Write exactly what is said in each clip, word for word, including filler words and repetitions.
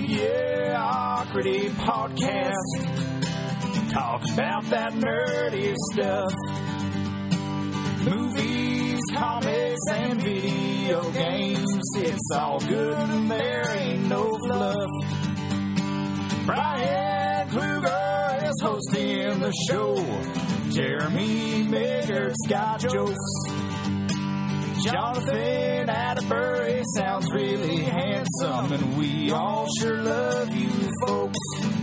Mediocrity Podcast talks about that nerdy stuff. Movies, comics, and video games. It's all good and there ain't no fluff. Brian Kluger is hosting the show. Jeremy Mager's got jokes. Jonathan Atterbury sounds really handsome, and we all sure love you folks.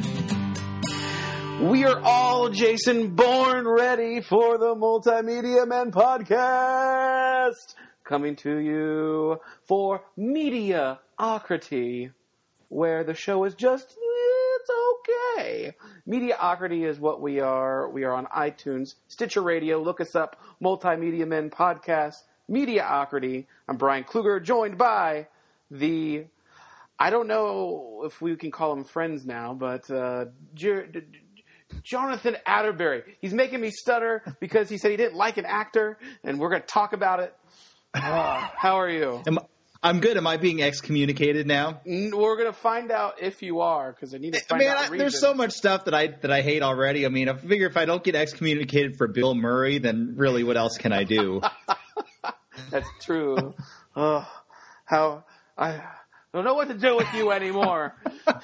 We are all Jason Bourne ready for the Multimedia Men podcast, coming to you for Mediocrity, where the show is just, it's okay. Mediocrity is what we are. We are on iTunes, Stitcher Radio. Look us up, Multimedia Men podcast, Mediocrity. I'm Brian Kluger, joined by the, I don't know if we can call them friends now, but uh, Jer- Jonathan Atterbury. He's making me stutter because he said he didn't like an actor, and we're going to talk about it. Uh, how are you? Am, I'm good. Am I being excommunicated now? We're going to find out if you are, because I need to find Man, out. I, there's so much stuff that I that I hate already. I mean, I figure if I don't get excommunicated for Bill Murray, then really, what else can I do? That's true. Oh, how I don't know what to do with you anymore.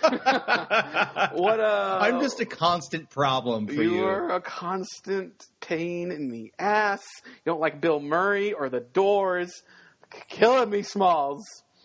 What a! I'm just a constant problem for you. You're a constant pain in the ass. You don't like Bill Murray or The Doors. Killing me, Smalls.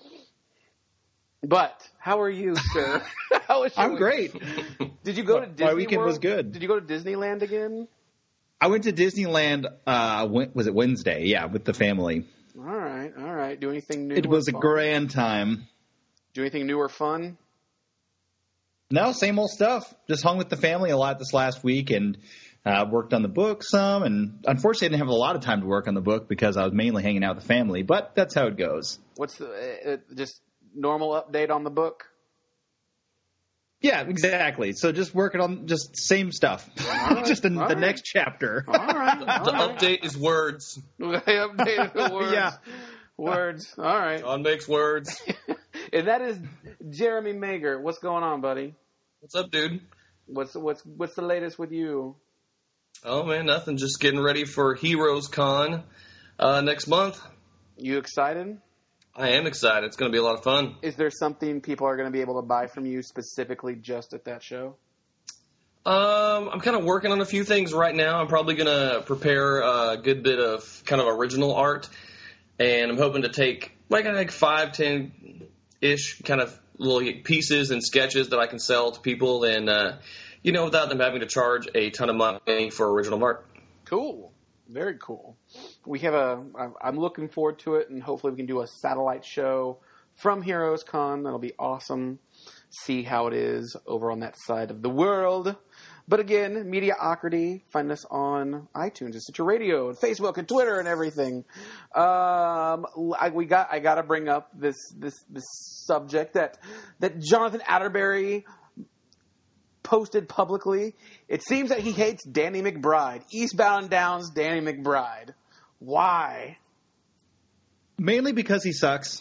But how are you, sir? How was your I'm great. Did you go to Disney My weekend World? was good. Did you go to Disneyland again? I went to Disneyland. Uh, was it Wednesday? Yeah, with the family. All right, all right. Do anything new? It was a fun? grand time. Do anything new or fun? No, same old stuff. Just hung with the family a lot this last week and uh, worked on the book some. And unfortunately, I didn't have a lot of time to work on the book because I was mainly hanging out with the family. But that's how it goes. What's the uh, just normal update on the book? Yeah, exactly. So just working on just same stuff, right, just in the right. next chapter. All right. The, all the right. update is words. They updated the words. Yeah. Words. All right. John makes words. And that is Jeremy Mager. What's going on, buddy? What's up, dude? What's what's what's the latest with you? Oh, man, nothing. Just getting ready for Heroes Con uh, next month. You excited? I am excited. It's going to be a lot of fun. Is there something people are going to be able to buy from you specifically just at that show? Um, I'm kind of working on a few things right now. I'm probably going to prepare a good bit of kind of original art, and I'm hoping to take like I think five, ten-ish kind of little pieces and sketches that I can sell to people, and uh, you know, without them having to charge a ton of money for original art. Cool. Very cool. We have a. I'm looking forward to it, and hopefully we can do a satellite show from Heroes Con. That'll be awesome. See how it is over on that side of the world. But again, Mediocrity. Find us on iTunes, and Stitcher Radio, and Facebook, and Twitter, and everything. Um, I, we got. I got to bring up this this this subject that that Jonathan Atterbury posted publicly. It seems that he hates Danny McBride. Eastbound and Down's Danny McBride. Why? Mainly because he sucks.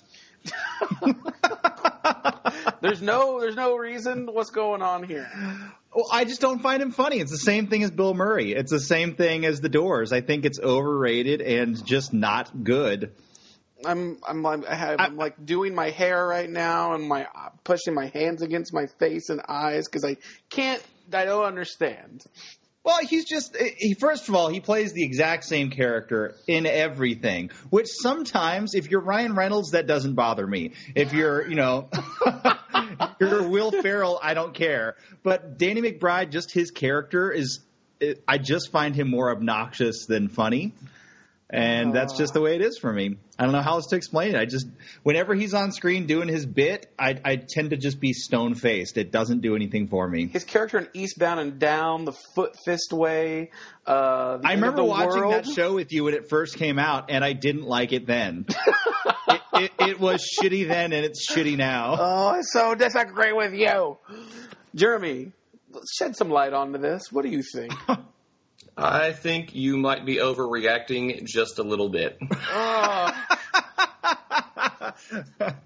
There's no there's no reason. What's going on here? Well, I just don't find him funny. It's the same thing as Bill Murray. It's the same thing as The Doors. I think it's overrated and just not good. I'm I'm I'm, I'm like doing my hair right now and my pushing my hands against my face and eyes because I can't. I don't understand. Well, he's just he, first of all, he plays the exact same character in everything, which sometimes if you're Ryan Reynolds, that doesn't bother me. If you're, you know, you're Will Ferrell, I don't care. But Danny McBride, just his character is I just find him more obnoxious than funny. And that's just the way it is for me. I don't know how else to explain it. I just, whenever he's on screen doing his bit, I, I tend to just be stone-faced. It doesn't do anything for me. His character in Eastbound and Down, The Foot Fist Way. Uh, I remember the watching world. that show with you when it first came out, and I didn't like it then. it, it, it was shitty then, and it's shitty now. Oh, I so disagree with you. Jeremy, shed some light onto this. What do you think? I think you might be overreacting just a little bit. Oh. Well, it's not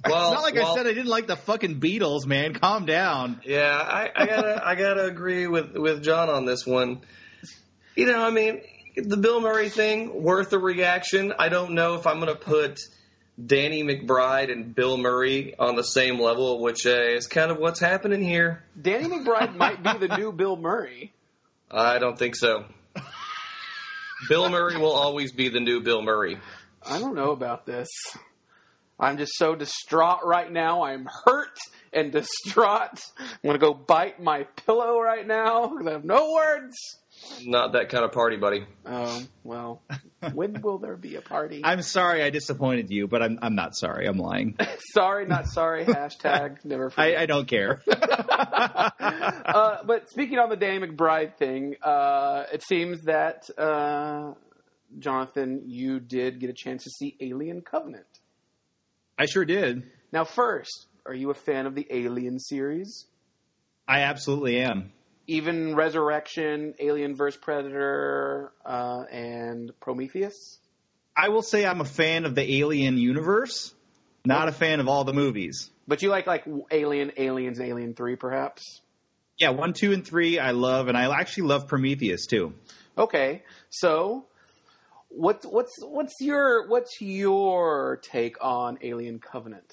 like well, I said I didn't like the fucking Beatles, man. Calm down. Yeah, I, I gotta I gotta agree with, with John on this one. You know, I mean, the Bill Murray thing, worth a reaction. I don't know if I'm gonna put Danny McBride and Bill Murray on the same level, which uh, is kind of what's happening here. Danny McBride might be the new Bill Murray. I don't think so. Bill Murray will always be the new Bill Murray. I don't know about this. I'm just so distraught right now. I'm hurt and distraught. I'm going to go bite my pillow right now because I have no words. Not that kind of party, buddy. Oh, well, when will there be a party? I'm sorry I disappointed you, but I'm I'm not sorry. I'm lying. Sorry, not sorry. Hashtag never forget. I, I don't care. uh, but speaking on the Danny McBride thing, uh, it seems that, uh, Jonathan, you did get a chance to see Alien Covenant. I sure did. Now, first, are you a fan of the Alien series? I absolutely am. Even Resurrection, Alien versus. Predator, uh, and Prometheus? I will say I'm a fan of the Alien universe, not a fan of all the movies. But you like like Alien, Aliens, and Alien three, perhaps? Yeah, one, two, and three I love, and I actually love Prometheus too. Okay, so what's what's what's your what's your take on Alien Covenant?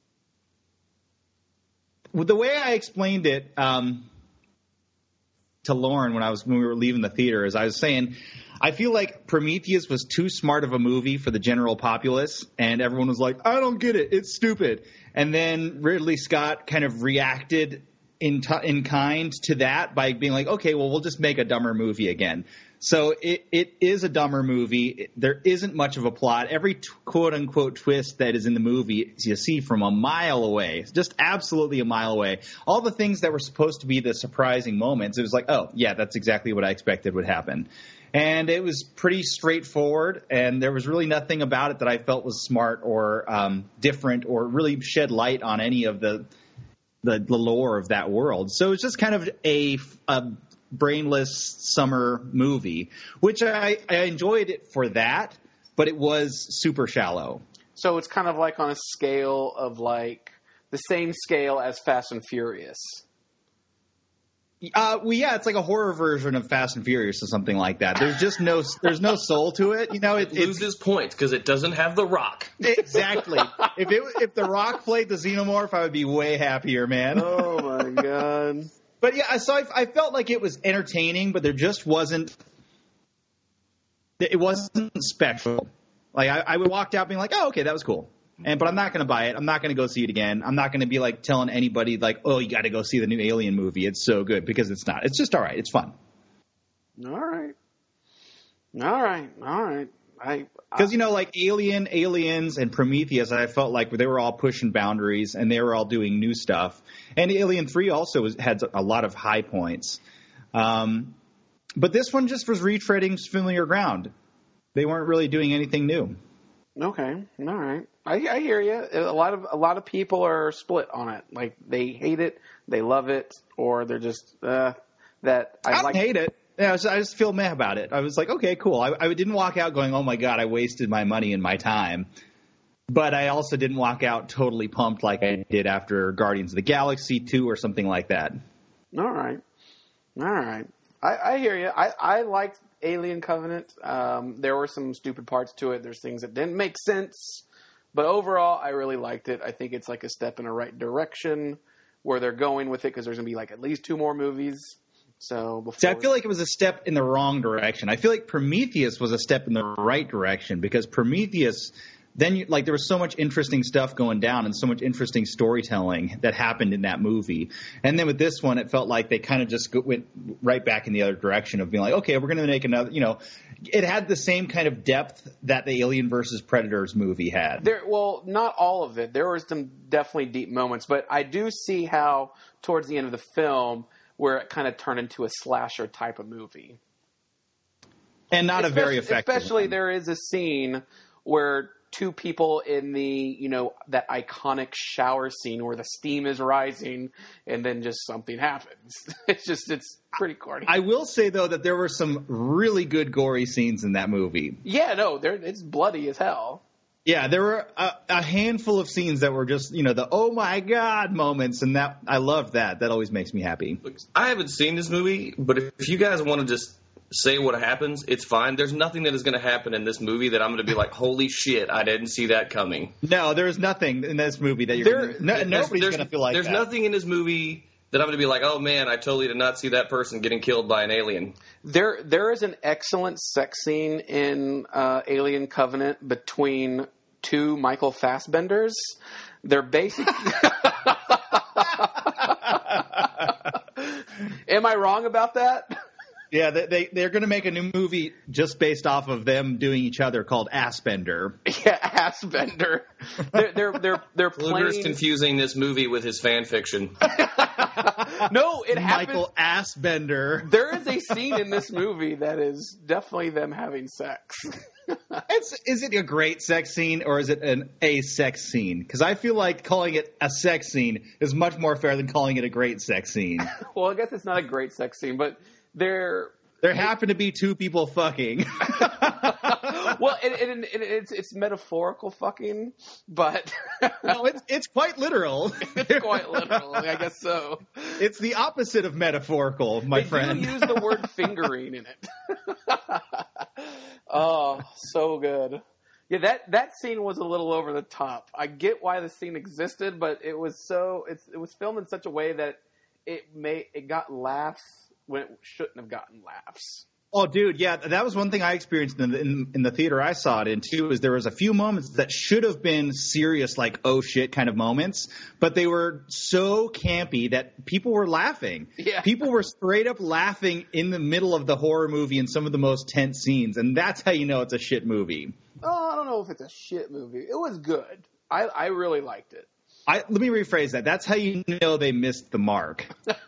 Well, the way I explained it um, to Lauren when I was when we were leaving the theater is I was saying I feel like Prometheus was too smart of a movie for the general populace, and everyone was like, I don't get it, it's stupid. And then Ridley Scott kind of reacted in t- in kind to that by being like, okay, well, we'll just make a dumber movie again. So it, it is a dumber movie. It, there isn't much of a plot. Every t- quote-unquote twist that is in the movie you see from a mile away, just absolutely a mile away. All the things that were supposed to be the surprising moments, it was like, oh, yeah, that's exactly what I expected would happen. And it was pretty straightforward, and there was really nothing about it that I felt was smart or um, different or really shed light on any of the, the the lore of that world. So it's just kind of a, a brainless summer movie, which I, I enjoyed it for that, but it was super shallow. So it's kind of like on a scale of like the same scale as Fast and Furious. Uh, well, yeah, it's like a horror version of Fast and Furious or something like that. There's just no, there's no soul to it. You know, it, it loses points because it doesn't have The Rock. Exactly. if it, if The Rock played the Xenomorph, I would be way happier, man. Oh my god. But yeah, so I, I felt like it was entertaining, but there just wasn't, it wasn't special. Like I, I walked out being like, oh, okay, that was cool. And but I'm not going to buy it. I'm not going to go see it again. I'm not going to be like telling anybody like, oh, you got to go see the new Alien movie. It's so good, because it's not. It's just all right. It's fun. All right. All right. All right. I Because, you know, like Alien, Aliens, and Prometheus, I felt like they were all pushing boundaries and they were all doing new stuff. And Alien three also was, had a lot of high points. Um, but this one just was retreading familiar ground. They weren't really doing anything new. Okay. All right. I, I hear you. A lot of a lot of people are split on it. Like they hate it, they love it, or they're just uh, that. I, I don't like hate it. Yeah, I, was, I just feel meh about it. I was like, okay, cool. I, I didn't walk out going, oh my god, I wasted my money and my time. But I also didn't walk out totally pumped like I did after Guardians of the Galaxy two or something like that. All right. All right. I, I hear you. I, I liked Alien Covenant. Um, there were some stupid parts to it. There's things that didn't make sense. But overall, I really liked it. I think it's like a step in the right direction where they're going with it, because there's going to be like at least two more movies. So before... See, I feel like it was a step in the wrong direction. I feel like Prometheus was a step in the right direction, because Prometheus... Then, you, like, there was so much interesting stuff going down and so much interesting storytelling that happened in that movie. And then with this one, it felt like they kind of just went right back in the other direction of being like, okay, we're going to make another, you know, it had the same kind of depth that the Alien versus. Predators movie had. There, well, not all of it. There were some definitely deep moments, but I do see how towards the end of the film where it kind of turned into a slasher type of movie. And not especially, a very effective Especially one. There is a scene where two people in the, you know, that iconic shower scene where the steam is rising and then just something happens. It's just, it's pretty corny. I will say, though, that there were some really good gory scenes in that movie. Yeah, no, it's bloody as hell. Yeah, there were a, a handful of scenes that were just, you know, the oh my god moments, and that I loved that. That always makes me happy. Look, I haven't seen this movie, but if you guys want to just say what happens, it's fine. There's nothing that is going to happen in this movie that I'm going to be like, holy shit, I didn't see that coming. No, there's nothing in this movie that you're There- gonna, no, There's- nobody's there's- going to feel like There's that. nothing in this movie that I'm going to be like, oh man, I totally did not see that person getting killed by an alien. There, there is an excellent sex scene in uh, Alien Covenant between two Michael Fassbenders. They're basic. Am I wrong about that? Yeah, they, they, they're going to make a new movie just based off of them doing each other called Assbender. Yeah, Assbender. They're they're they're, they're Luger's playing. confusing this movie with his fan fiction. No, it happens. Michael Assbender. There is a scene in this movie that is definitely them having sex. It's, is it a great sex scene or is it an a sex scene? Because I feel like calling it a sex scene is much more fair than calling it a great sex scene. Well, I guess it's not a great sex scene, but they're There happen to be two people fucking. well, it, it, it, it's it's metaphorical fucking, but No, it's it's quite literal. it's quite literal. I guess so. It's the opposite of metaphorical, my they friend. do use the word fingering in it. Oh, so good. Yeah, that, that scene was a little over the top. I get why the scene existed, but it was so it's it was filmed in such a way that it made it got laughs when it shouldn't have gotten laughs. Oh, dude, yeah, that was one thing I experienced in the, in, in the theater I saw it in, too, is there was a few moments that should have been serious, like, oh, shit kind of moments, but they were so campy that people were laughing. Yeah. People were straight up laughing in the middle of the horror movie in some of the most tense scenes, and that's how you know it's a shit movie. Oh, I don't know if it's a shit movie. It was good. I, I really liked it. I, let me rephrase that. That's how you know they missed the mark.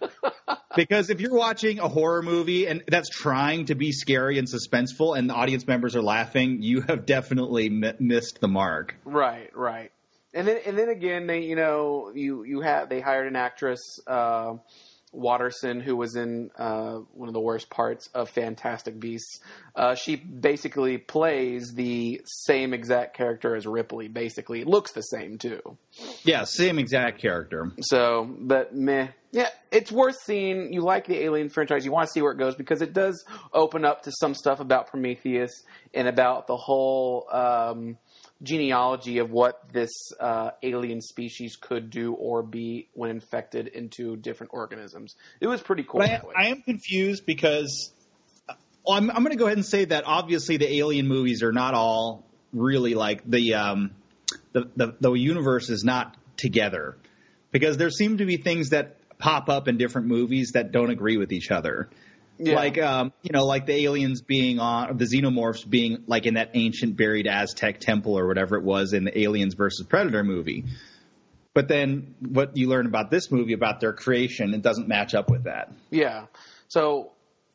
Because if you're watching a horror movie and that's trying to be scary and suspenseful and the audience members are laughing, you have definitely m- missed the mark. Right, right. And then and then again, they you know you you have they hired an actress, uh, Watterson, who was in uh, one of the worst parts of Fantastic Beasts. Uh, she basically plays the same exact character as Ripley. Basically, looks the same too. Yeah, same exact character. So, but meh. Yeah, it's worth seeing. You like the Alien franchise. You want to see where it goes because it does open up to some stuff about Prometheus and about the whole um, genealogy of what this uh, alien species could do or be when infected into different organisms. It was pretty cool. But that way. I, I am confused because well, I'm, I'm going to go ahead and say that obviously the Alien movies are not all really like the um, the, the the universe is not together because there seem to be things that pop up in different movies that don't agree with each other. Yeah. Like, um, you know, like the aliens being on, or the xenomorphs being like in that ancient buried Aztec temple or whatever it was in the Aliens versus Predator movie. But then what you learn about this movie, about their creation, it doesn't match up with that. Yeah. So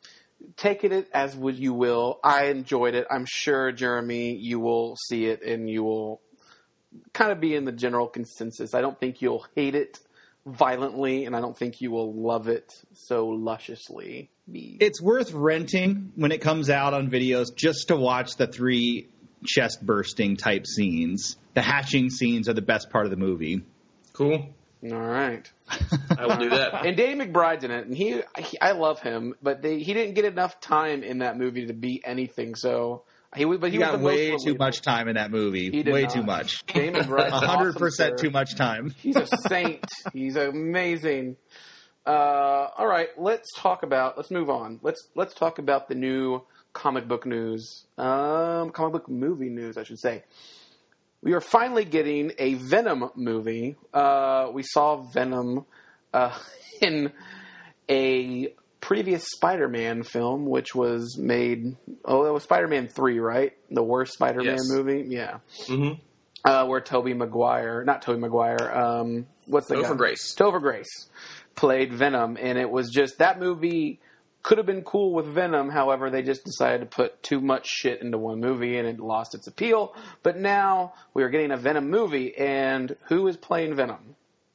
take it as would you will. I enjoyed it. I'm sure, Jeremy, you will see it and you will kind of be in the general consensus. I don't think you'll hate it violently, and I don't think you will love it so lusciously. It's worth renting when it comes out on videos just to watch the three chest bursting type scenes. The hatching scenes are the best part of the movie. Cool. All right. I will do that. And Danny McBride's in it, and he, he I love him, but they, he didn't get enough time in that movie to be anything. So he, but he, He was got the most way too relatable. much time in that movie. He did Way not. too much. Danny McBride's A hundred percent awesome, too much time. He's a saint. He's amazing. Uh, all right, let's talk about. Let's move on. Let's let's talk about the new comic book news. Um, comic book movie news, I should say. We are finally getting a Venom movie. Uh, we saw Venom uh, in a previous Spider-Man film, which was made. Oh, it was Spider-Man three, right? The worst Spider-Man Yes. movie. Yeah. Mm-hmm. Uh, where Tobey Maguire, not Tobey Maguire, um, what's the Topher guy? Grace. Topher Grace played Venom, and it was just that movie could have been cool with Venom. However, they just decided to put too much shit into one movie, and it lost its appeal. But now we are getting a Venom movie, and who is playing Venom?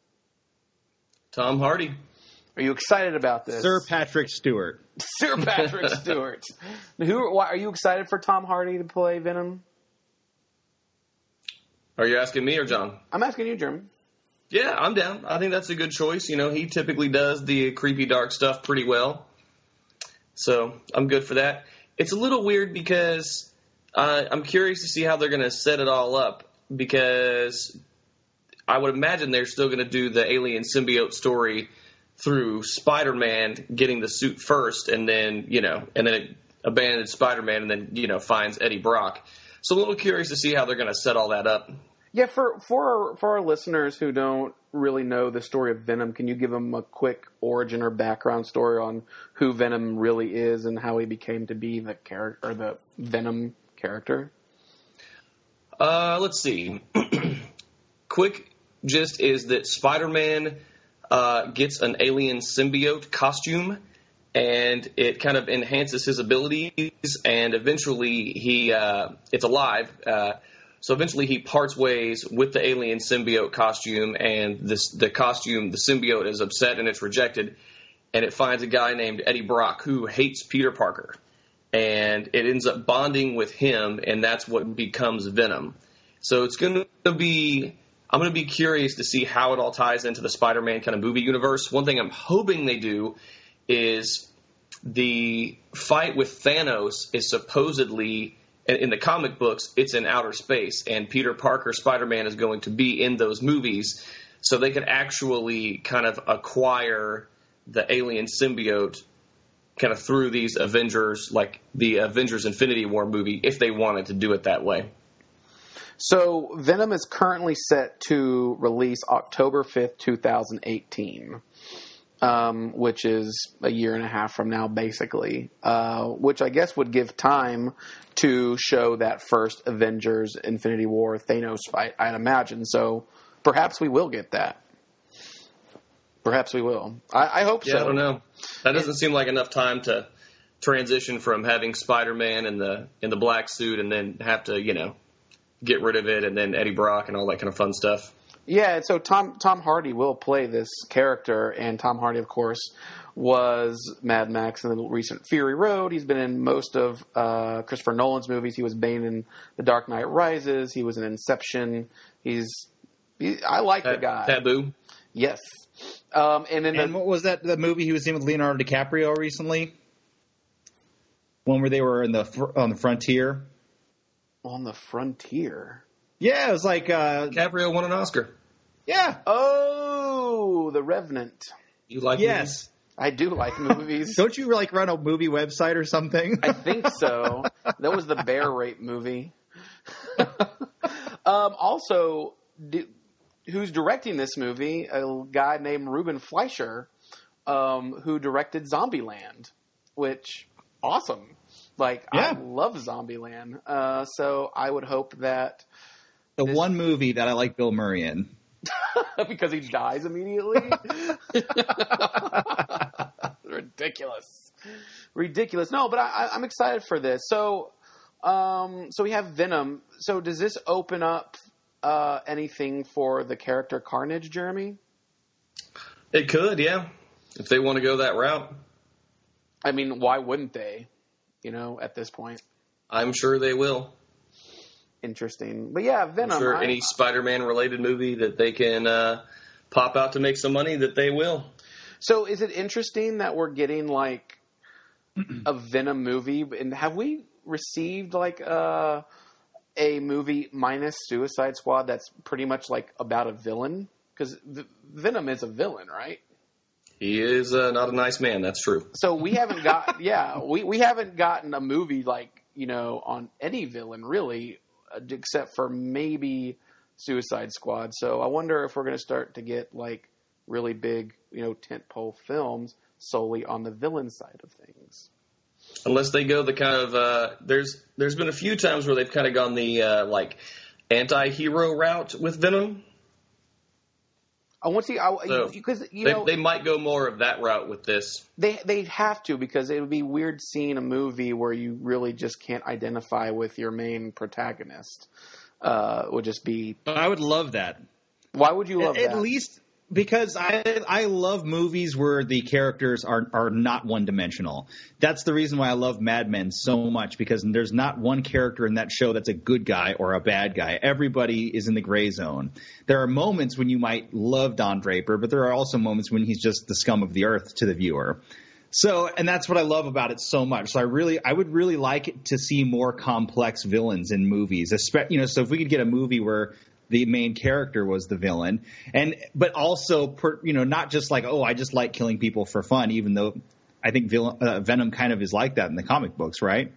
Tom Hardy. Are you excited about this, Sir Patrick Stewart. Sir Patrick Stewart? Who? Why, are you excited for Tom Hardy to play Venom? Are you asking me or John? I'm asking you, Jeremy. Yeah, I'm down. I think that's a good choice. You know, he typically does the creepy, dark stuff pretty well. So I'm good for that. It's a little weird because uh, I'm curious to see how they're going to set it all up, because I would imagine they're still going to do the alien symbiote story through Spider-Man getting the suit first, and then, you know, and then it abandons Spider-Man and then, you know, finds Eddie Brock. So I'm a little curious to see how they're going to set all that up. Yeah, for for our, for our listeners who don't really know the story of Venom, can you give them a quick origin or background story on who Venom really is and how he became to be the character or the Venom character? Uh, let's see. Quick gist is that Spider-Man uh, gets an alien symbiote costume, and it kind of enhances his abilities, and eventually he uh, it's alive. Uh, so eventually he parts ways with the alien symbiote costume, and this the costume, the symbiote, is upset and it's rejected, and it finds a guy named Eddie Brock who hates Peter Parker, and it ends up bonding with him, and that's what becomes Venom. So it's going to be, I'm going to be curious to see how it all ties into the Spider-Man kind of movie universe. One thing I'm hoping they do is the fight with Thanos is supposedly, in the comic books, it's in outer space, and Peter Parker, Spider-Man, is going to be in those movies, so they could actually kind of acquire the alien symbiote kind of through these Avengers, like the Avengers Infinity War movie, if they wanted to do it that way. So Venom is currently set to release October fifth, twenty eighteen. Um, which is a year and a half from now, basically, uh, which I guess would give time to show that first Avengers Infinity War Thanos fight, I'd imagine. So perhaps we will get that. Perhaps we will. I, I hope yeah, so. I don't know. That doesn't seem like enough time to transition from having Spider-Man in the in the black suit and then have to, you know, get rid of it, and then Eddie Brock and all that kind of fun stuff. Yeah, so Tom Tom Hardy will play this character, and Tom Hardy, of course, was Mad Max in the recent Fury Road. He's been in most of uh, Christopher Nolan's movies. He was Bane in The Dark Knight Rises. He was in Inception. He's he, I like Ta- the guy. Taboo. Yes. Um, and in And the, what was that the movie he was in with Leonardo DiCaprio recently? One where they were in the fr- on the frontier. On the Frontier. Yeah, it was like uh, DiCaprio won an Oscar. yeah. Oh, The Revenant. You like Yes. I do like movies. Don't you like run a movie website or something? I think so. That was the bear rape movie. um, also, do, who's directing this movie? A guy named Ruben Fleischer, um, who directed Zombieland, which awesome. Like Yeah. I love Zombieland. Uh, so I would hope that the this- one movie that I like Bill Murray in. because he dies immediately. Ridiculous, ridiculous. No, but I, I'm excited for this. So, um, so we have Venom. So does this open up uh, anything for the character Carnage, Jeremy? It could, yeah. If they want to go that route. I mean, why wouldn't they? You know, at this point, I'm sure they will. interesting. But yeah, Venom. I'm sure I- any Spider-Man related movie that they can uh, pop out to make some money, that they will. So is it interesting that we're getting like a Venom movie? And have we received like a, a movie minus Suicide Squad that's pretty much like about a villain? Because v- Venom is a villain, right? He is uh, not a nice man, that's true. So we haven't got, yeah, we, we haven't gotten a movie like, you know, on any villain really, uh, except for maybe Suicide Squad. So I wonder if we're going to start to get like really big, you know, tentpole films solely on the villain side of things. Unless they go the kind of uh, there's there's been a few times where they've kind of gone the uh, like anti-hero route with Venom. I want to see, So, because you they, know they might go more of that route with this. they they have to, because it would be weird seeing a movie where you really just can't identify with your main protagonist. Uh, would just be, I would love that. why would you love At, at that? least, because I I love movies where the characters are are not one dimensional. That's the reason why I love Mad Men so much, because there's not one character in that show that's a good guy or a bad guy. Everybody is in the gray zone. There are moments when you might love Don Draper, but there are also moments when he's just the scum of the earth to the viewer. So, and that's what I love about it so much. So I really, I would really like it to see more complex villains in movies. Espe- you know, so if we could get a movie where the main character was the villain, and but also, per, you know, not just like, oh, I just like killing people for fun, even though I think villain, uh, Venom kind of is like that in the comic books, right?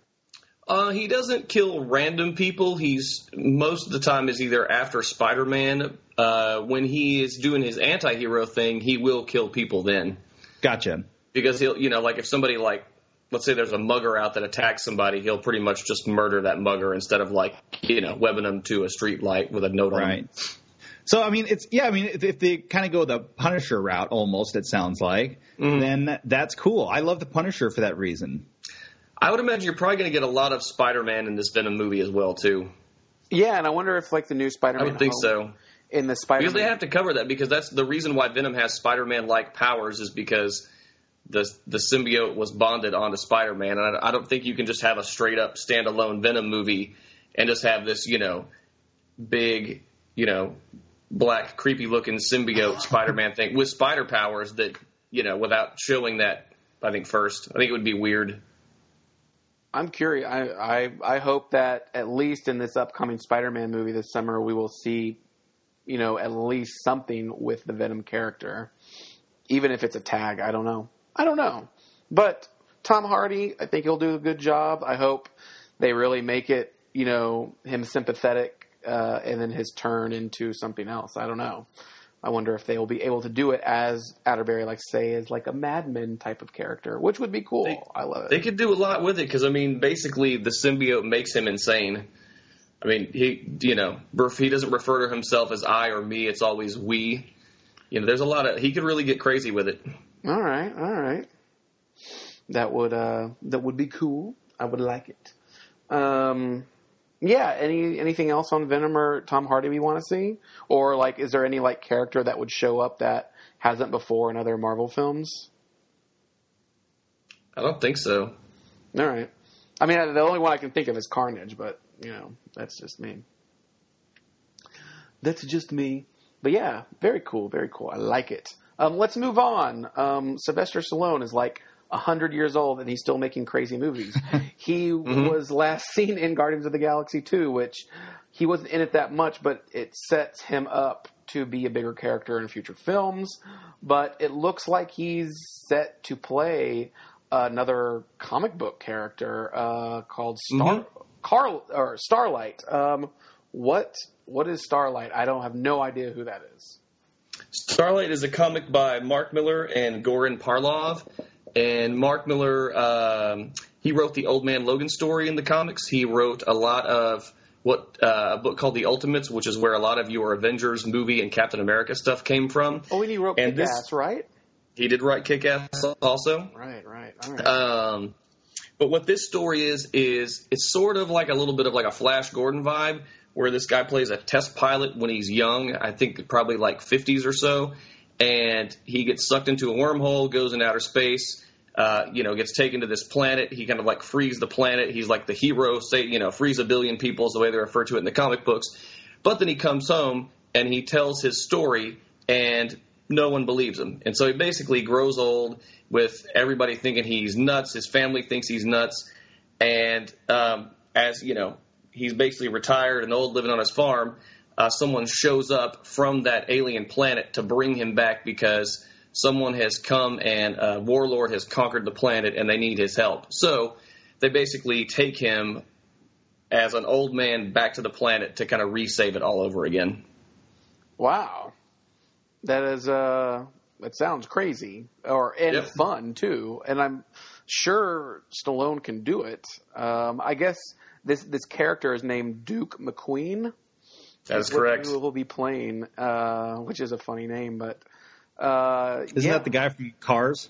Uh, he doesn't kill random people. He's most of the time is either after Spider-Man. Uh, when he is doing his anti-hero thing, he will kill people then. Gotcha. Because he'll, you know, like if somebody like, let's say there's a mugger out that attacks somebody, he'll pretty much just murder that mugger instead of like, you know, webbing them to a street light with a note on Right. him. So, I mean, it's, yeah, I mean, if, if they kind of go the Punisher route almost, it sounds like, mm-hmm. then that, that's cool. I love the Punisher for that reason. I would imagine you're probably going to get a lot of Spider-Man in this Venom movie as well, too. Yeah, and I wonder if like the new Spider-Man. I would think so. In the Spider-Man. Because they have to cover that, because that's the reason why Venom has Spider-Man-like powers is because the the symbiote was bonded onto Spider-Man. And I, I don't think you can just have a straight-up standalone Venom movie and just have this, you know, big, you know, black, creepy-looking symbiote Spider-Man thing with spider powers that, you know, without showing that, I think, first. I think it would be weird. I'm curious. I, I I hope that at least in this upcoming Spider-Man movie this summer, we will see, you know, at least something with the Venom character. Even if it's a tag, I don't know. I don't know. But Tom Hardy, I think he'll do a good job. I hope they really make it, you know, him sympathetic uh, and then his turn into something else. I don't know. I wonder if they will be able to do it as Atterbury, like say, is like a Mad Men type of character, which would be cool. They, I love it. They could do a lot with it because, I mean, basically the symbiote makes him insane. I mean, he, you know, he doesn't refer to himself as I or me. It's always we. You know, there's a lot of, he could really get crazy with it. All right, all right. That would uh, that would be cool. I would like it. Um, yeah. Any anything else on Venom or Tom Hardy we want to see, or like, is there any like character that would show up that hasn't before in other Marvel films? I don't think so. All right. I mean, the only one I can think of is Carnage, but you know, that's just me. That's just me. But yeah, very cool, very cool. I like it. Um, let's move on. Um, Sylvester Stallone is like one hundred years old and he's still making crazy movies. He mm-hmm. was last seen in Guardians of the Galaxy two, which he wasn't in it that much, but it sets him up to be a bigger character in future films. But it looks like he's set to play another comic book character uh, called Star mm-hmm. Carl or Starlight. Um, what what is Starlight? I don't have no idea who that is. Starlight is a comic by Mark Miller and Goran Parlov. And Mark Miller, um, he wrote the Old Man Logan story in the comics. He wrote a lot of what uh, a book called The Ultimates, which is where a lot of your Avengers movie and Captain America stuff came from. Oh, and he wrote and Kick-Ass, this, right? He did write Kick-Ass also. Right, right. All right. Um, but what this story is, is it's sort of like a little bit of like a Flash Gordon vibe, where this guy plays a test pilot when he's young, I think probably like fifties or so, and he gets sucked into a wormhole, goes in outer space, uh, you know, gets taken to this planet. He kind of like frees the planet. He's like the hero, say, you know, frees a billion people is the way they refer to it in the comic books. But then he comes home and he tells his story, and no one believes him. And so he basically grows old with everybody thinking he's nuts. His family thinks he's nuts. And um, as, you know, he's basically retired and old, living on his farm. Uh, someone shows up from that alien planet to bring him back because someone has come and a warlord has conquered the planet and they need his help. So they basically take him as an old man back to the planet to kind of resave it all over again. Wow. That is, uh, that sounds crazy or and yep. fun too. And I'm sure Stallone can do it. Um, I guess This this character is named Duke McQueen. That is correct. Who will be playing, uh, which is a funny name, but uh, isn't yeah. that the guy from Cars?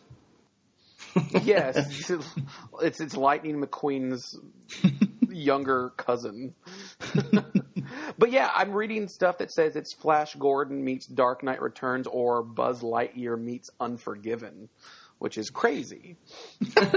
Yes, it's it's Lightning McQueen's younger cousin. But yeah, I'm reading stuff that says it's Flash Gordon meets Dark Knight Returns or Buzz Lightyear meets Unforgiven, which is crazy. That's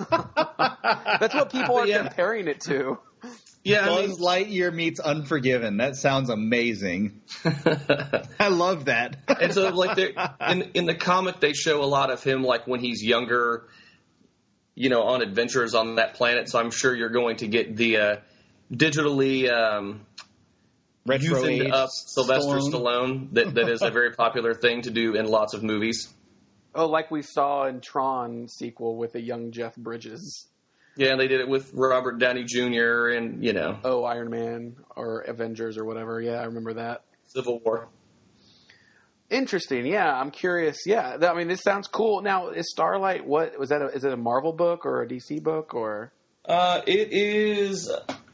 what people are Yeah. comparing it to. Yeah, I mean, Buzz Lightyear meets Unforgiven. That sounds amazing. I love that. and so like they're- in in the comic they show a lot of him like when he's younger, you know, on adventures on that planet. So I'm sure you're going to get the uh, digitally um, Retro youthened age up Sylvester Stallone. Stallone. That that is a very popular thing to do in lots of movies. Oh, like we saw in Tron sequel with a young Jeff Bridges. Yeah, they did it with Robert Downey Junior and, you know, Oh, Iron Man or Avengers or whatever. Yeah, I remember that. Civil War. Interesting. Yeah, I'm curious. Yeah, th- I mean, this sounds cool. Now, is Starlight what was that? A, is it a Marvel book or a D C book or? Uh, it is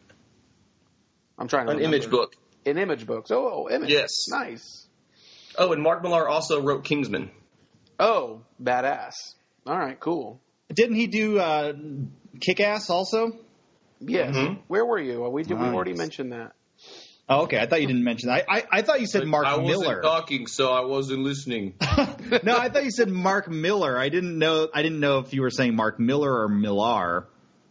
I'm trying to an remember. image book. An image book. So, oh, image. Yes. Nice. Oh, and Mark Millar also wrote Kingsman. Oh, badass. All right, cool. Didn't he do uh, Kick-Ass also? Yes. Mhm. Where were you? We did. We Nice. already mentioned that. Oh, okay. I thought you didn't mention that. I, I, I thought you said Mark I wasn't Miller. talking, so I wasn't listening. No, I thought you said Mark Miller. I didn't know. I didn't know if you were saying Mark Miller or Millar.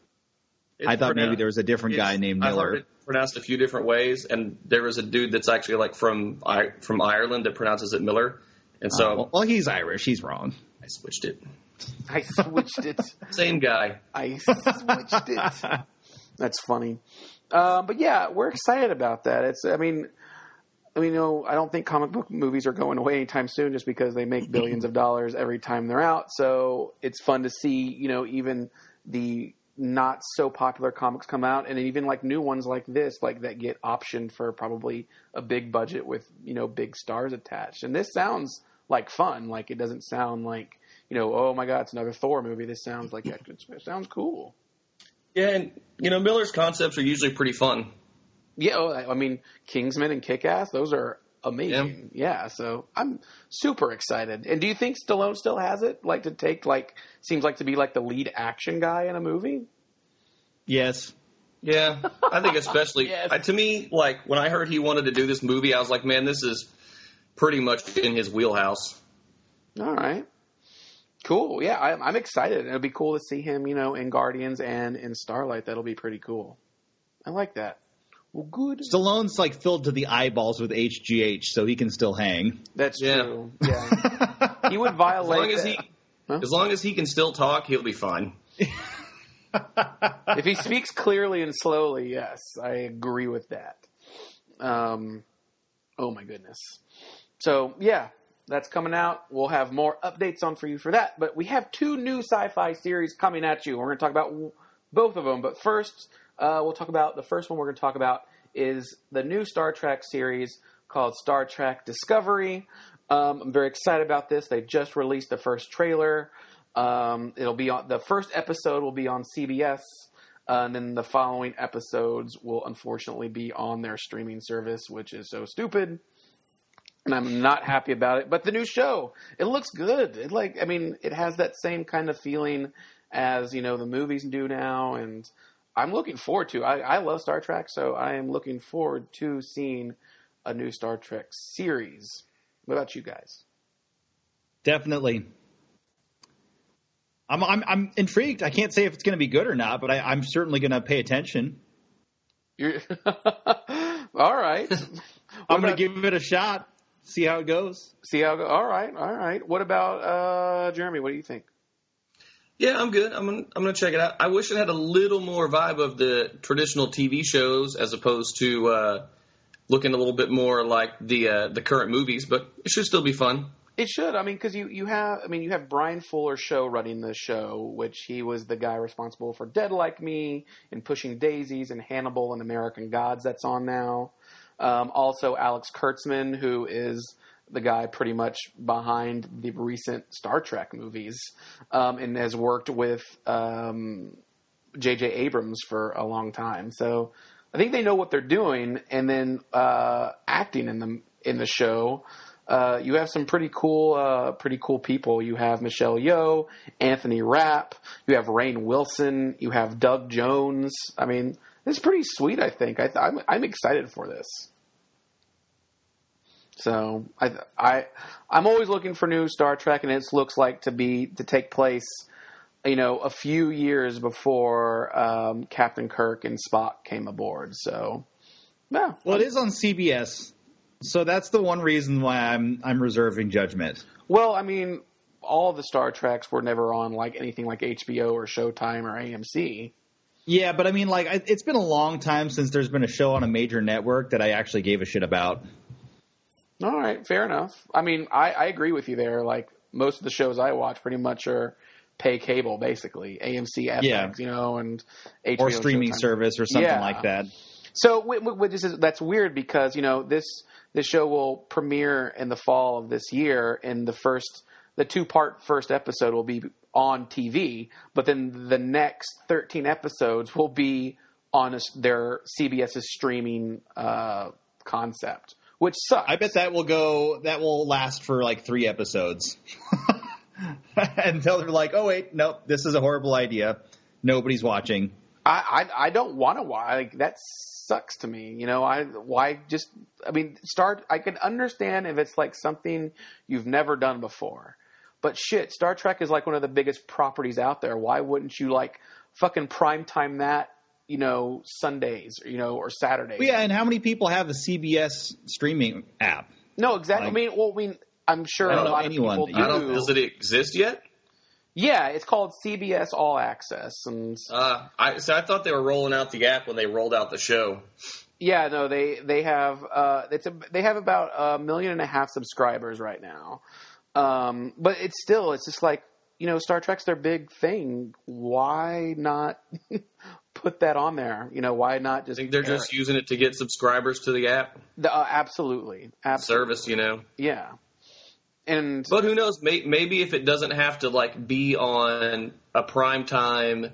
I thought maybe there was a different guy It's- named I've Miller. heard it pronounced a few different ways, and there was a dude that's actually like from I from Ireland that pronounces it Miller, and so Oh, well, well, he's Irish. He's wrong. I switched it. I switched it. Same guy. I switched it. That's funny. Um, but yeah, we're excited about that. It's. I mean. I mean, you know, I don't think comic book movies are going away anytime soon just because they make billions of dollars every time they're out. So it's fun to see, you know, even the not so popular comics come out and even like new ones like this, like that get optioned for probably a big budget with, you know, big stars attached. And this sounds like fun. Like it doesn't sound like, you know, oh my God, it's another Thor movie. This sounds like, it sounds cool. Yeah, and you know Miller's concepts are usually pretty fun. Yeah, oh, I mean, Kingsman and Kick-Ass, those are amazing. Yeah. yeah, so I'm super excited. And do you think Stallone still has it? Like to take, like, seems like to be like the lead action guy in a movie? Yes. Yeah, I think especially Yes. I, to me, like when I heard he wanted to do this movie, I was like, man, this is pretty much in his wheelhouse. All right. Cool. Yeah, I, I'm excited. It'll be cool to see him, you know, in Guardians and in Starlight. That'll be pretty cool. I like that. Well, good. Stallone's like filled to the eyeballs with H G H, so he can still hang. That's Yeah. true. Yeah. He would As violate long as that. he, Huh? as long as he can still talk, he'll be fine. If he speaks clearly and slowly, yes, I agree with that. Um, oh my goodness. So yeah, that's coming out. We'll have more updates on for you for that. But we have two new sci-fi series coming at you. We're going to talk about w- both of them. But first, uh, we'll talk about the first one we're going to talk about is the new Star Trek series called Star Trek Discovery. Um, I'm very excited about this. They just released the first trailer. Um, it'll be on the first episode will be on C B S, uh, and then the following episodes will unfortunately be on their streaming service, which is so stupid. And I'm not happy about it. But the new show, it looks good. It like, I mean, it has that same kind of feeling as, you know, the movies do now. And I'm looking forward to, I, I love Star Trek. So I am looking forward to seeing a new Star Trek series. What about you guys? Definitely. I'm I'm I'm intrigued. I can't say if it's going to be good or not, but I, I'm certainly going to pay attention. You're all right. I'm going to give it a shot. See how it goes. See how it go. All right, all right. What about uh, Jeremy? What do you think? Yeah, I'm good. I'm gonna, I'm gonna check it out. I wish it had a little more vibe of the traditional T V shows as opposed to uh, looking a little bit more like the uh, the current movies, but it should still be fun. It should. I mean, because you, you have, I mean, you have Brian Fuller Show running the show, which he was the guy responsible for Dead Like Me and Pushing Daisies and Hannibal and American Gods that's on now. Um, also, Alex Kurtzman, who is the guy pretty much behind the recent Star Trek movies, um, and has worked with um, J J Abrams for a long time. So I think they know what they're doing. And then uh, acting in the in the show. Uh, you have some pretty cool, uh, pretty cool people. You have Michelle Yeoh, Anthony Rapp. You have Rainn Wilson. You have Doug Jones. I mean, it's pretty sweet. I think I th- I'm, I'm excited for this. So I I I'm always looking for new Star Trek, and it looks like to be to take place, you know, a few years before um, Captain Kirk and Spock came aboard. So, yeah. Well, it is on C B S, so that's the one reason why I'm I'm reserving judgment. Well, I mean, all the Star Treks were never on like anything like H B O or Showtime or A M C. Yeah, but I mean, like, I, it's been a long time since there's been a show on a major network that I actually gave a shit about. All right, fair enough. I mean, I, I agree with you there. Like, most of the shows I watch pretty much are pay cable, basically. A M C, F X, Yeah. you know, and H B O. Or streaming Showtime. service or something Yeah. like that. So, which is, that's weird because, you know, this this show will premiere in the fall of this year, and the first, the two-part first episode will be on T V, but then the next thirteen episodes will be on a, their CBS's streaming uh, concept. Which sucks. I bet that will go. That will last for like three episodes, until they're like, "Oh wait, nope, this is a horrible idea. Nobody's watching." I I, I don't want to watch. Like, that sucks to me. You know, I why just. I mean, start. I can understand if it's like something you've never done before, but shit, Star Trek is like one of the biggest properties out there. Why wouldn't you like fucking primetime that? You know, Sundays, you know, or Saturdays. Well, yeah, and how many people have the C B S streaming app? No, exactly. Like, I mean, well, I mean, I'm sure I don't a know lot anyone of that people you- I do. don't. Does it exist yet? Yeah, it's called C B S All Access, and Uh, I so I thought they were rolling out the app when they rolled out the show. yeah, no, they they have uh, it's a, they have about a million and a half subscribers right now. Um, but it's still, it's just like, you know, Star Trek's their big thing. Why not put that on there? You know, why not I just? think they're air just it? using it to get subscribers to the app The, uh, absolutely, absolutely, service, you know. yeah. And But who knows? May, maybe if it doesn't have to like be on a prime time,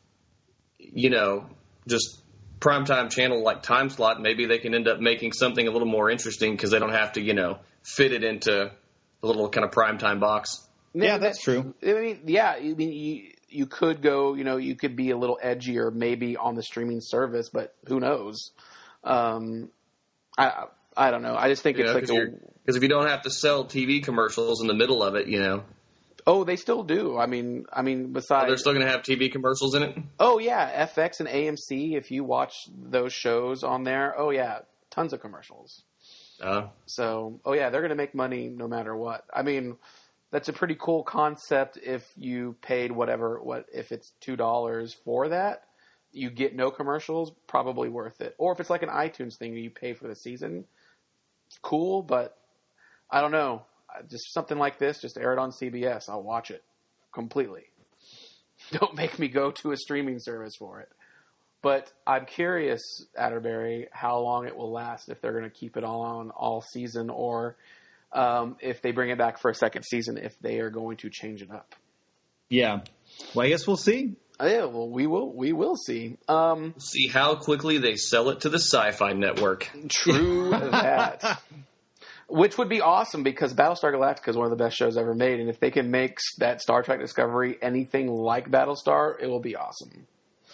you know, just prime time channel like time slot, maybe they can end up making something a little more interesting because they don't have to, you know, fit it into a little kind of prime time box. Yeah, that's true. I mean, yeah, I mean, you, you could go, you know, you could be a little edgier maybe on the streaming service, but who knows? Um, I I don't know. I just think You it's know, like because a, if you don't have to sell T V commercials in the middle of it, you know, oh, they still do. I mean, I mean, besides, they're still going to have T V commercials in it. oh yeah, F X and A M C. If you watch those shows on there, oh yeah, tons of commercials. Uh, So, oh yeah, they're going to make money no matter what. I mean, that's a pretty cool concept. If you paid whatever, what if it's two dollars for that, you get no commercials. Probably worth it. Or if it's like an iTunes thing, you pay for the season. It's cool, but I don't know. Just something like this, just air it on C B S. I'll watch it completely. Don't make me go to a streaming service for it. But I'm curious, Atterbury, how long it will last, if they're going to keep it all on all season, or um, if they bring it back for a second season, if they are going to change it up. Yeah. Well, I guess we'll see. Oh, yeah, well, we will. We will see. Um, see how quickly they sell it to the Sci-Fi Network. true that. Which would be awesome because Battlestar Galactica is one of the best shows ever made, and if they can make that Star Trek Discovery anything like Battlestar, it will be awesome.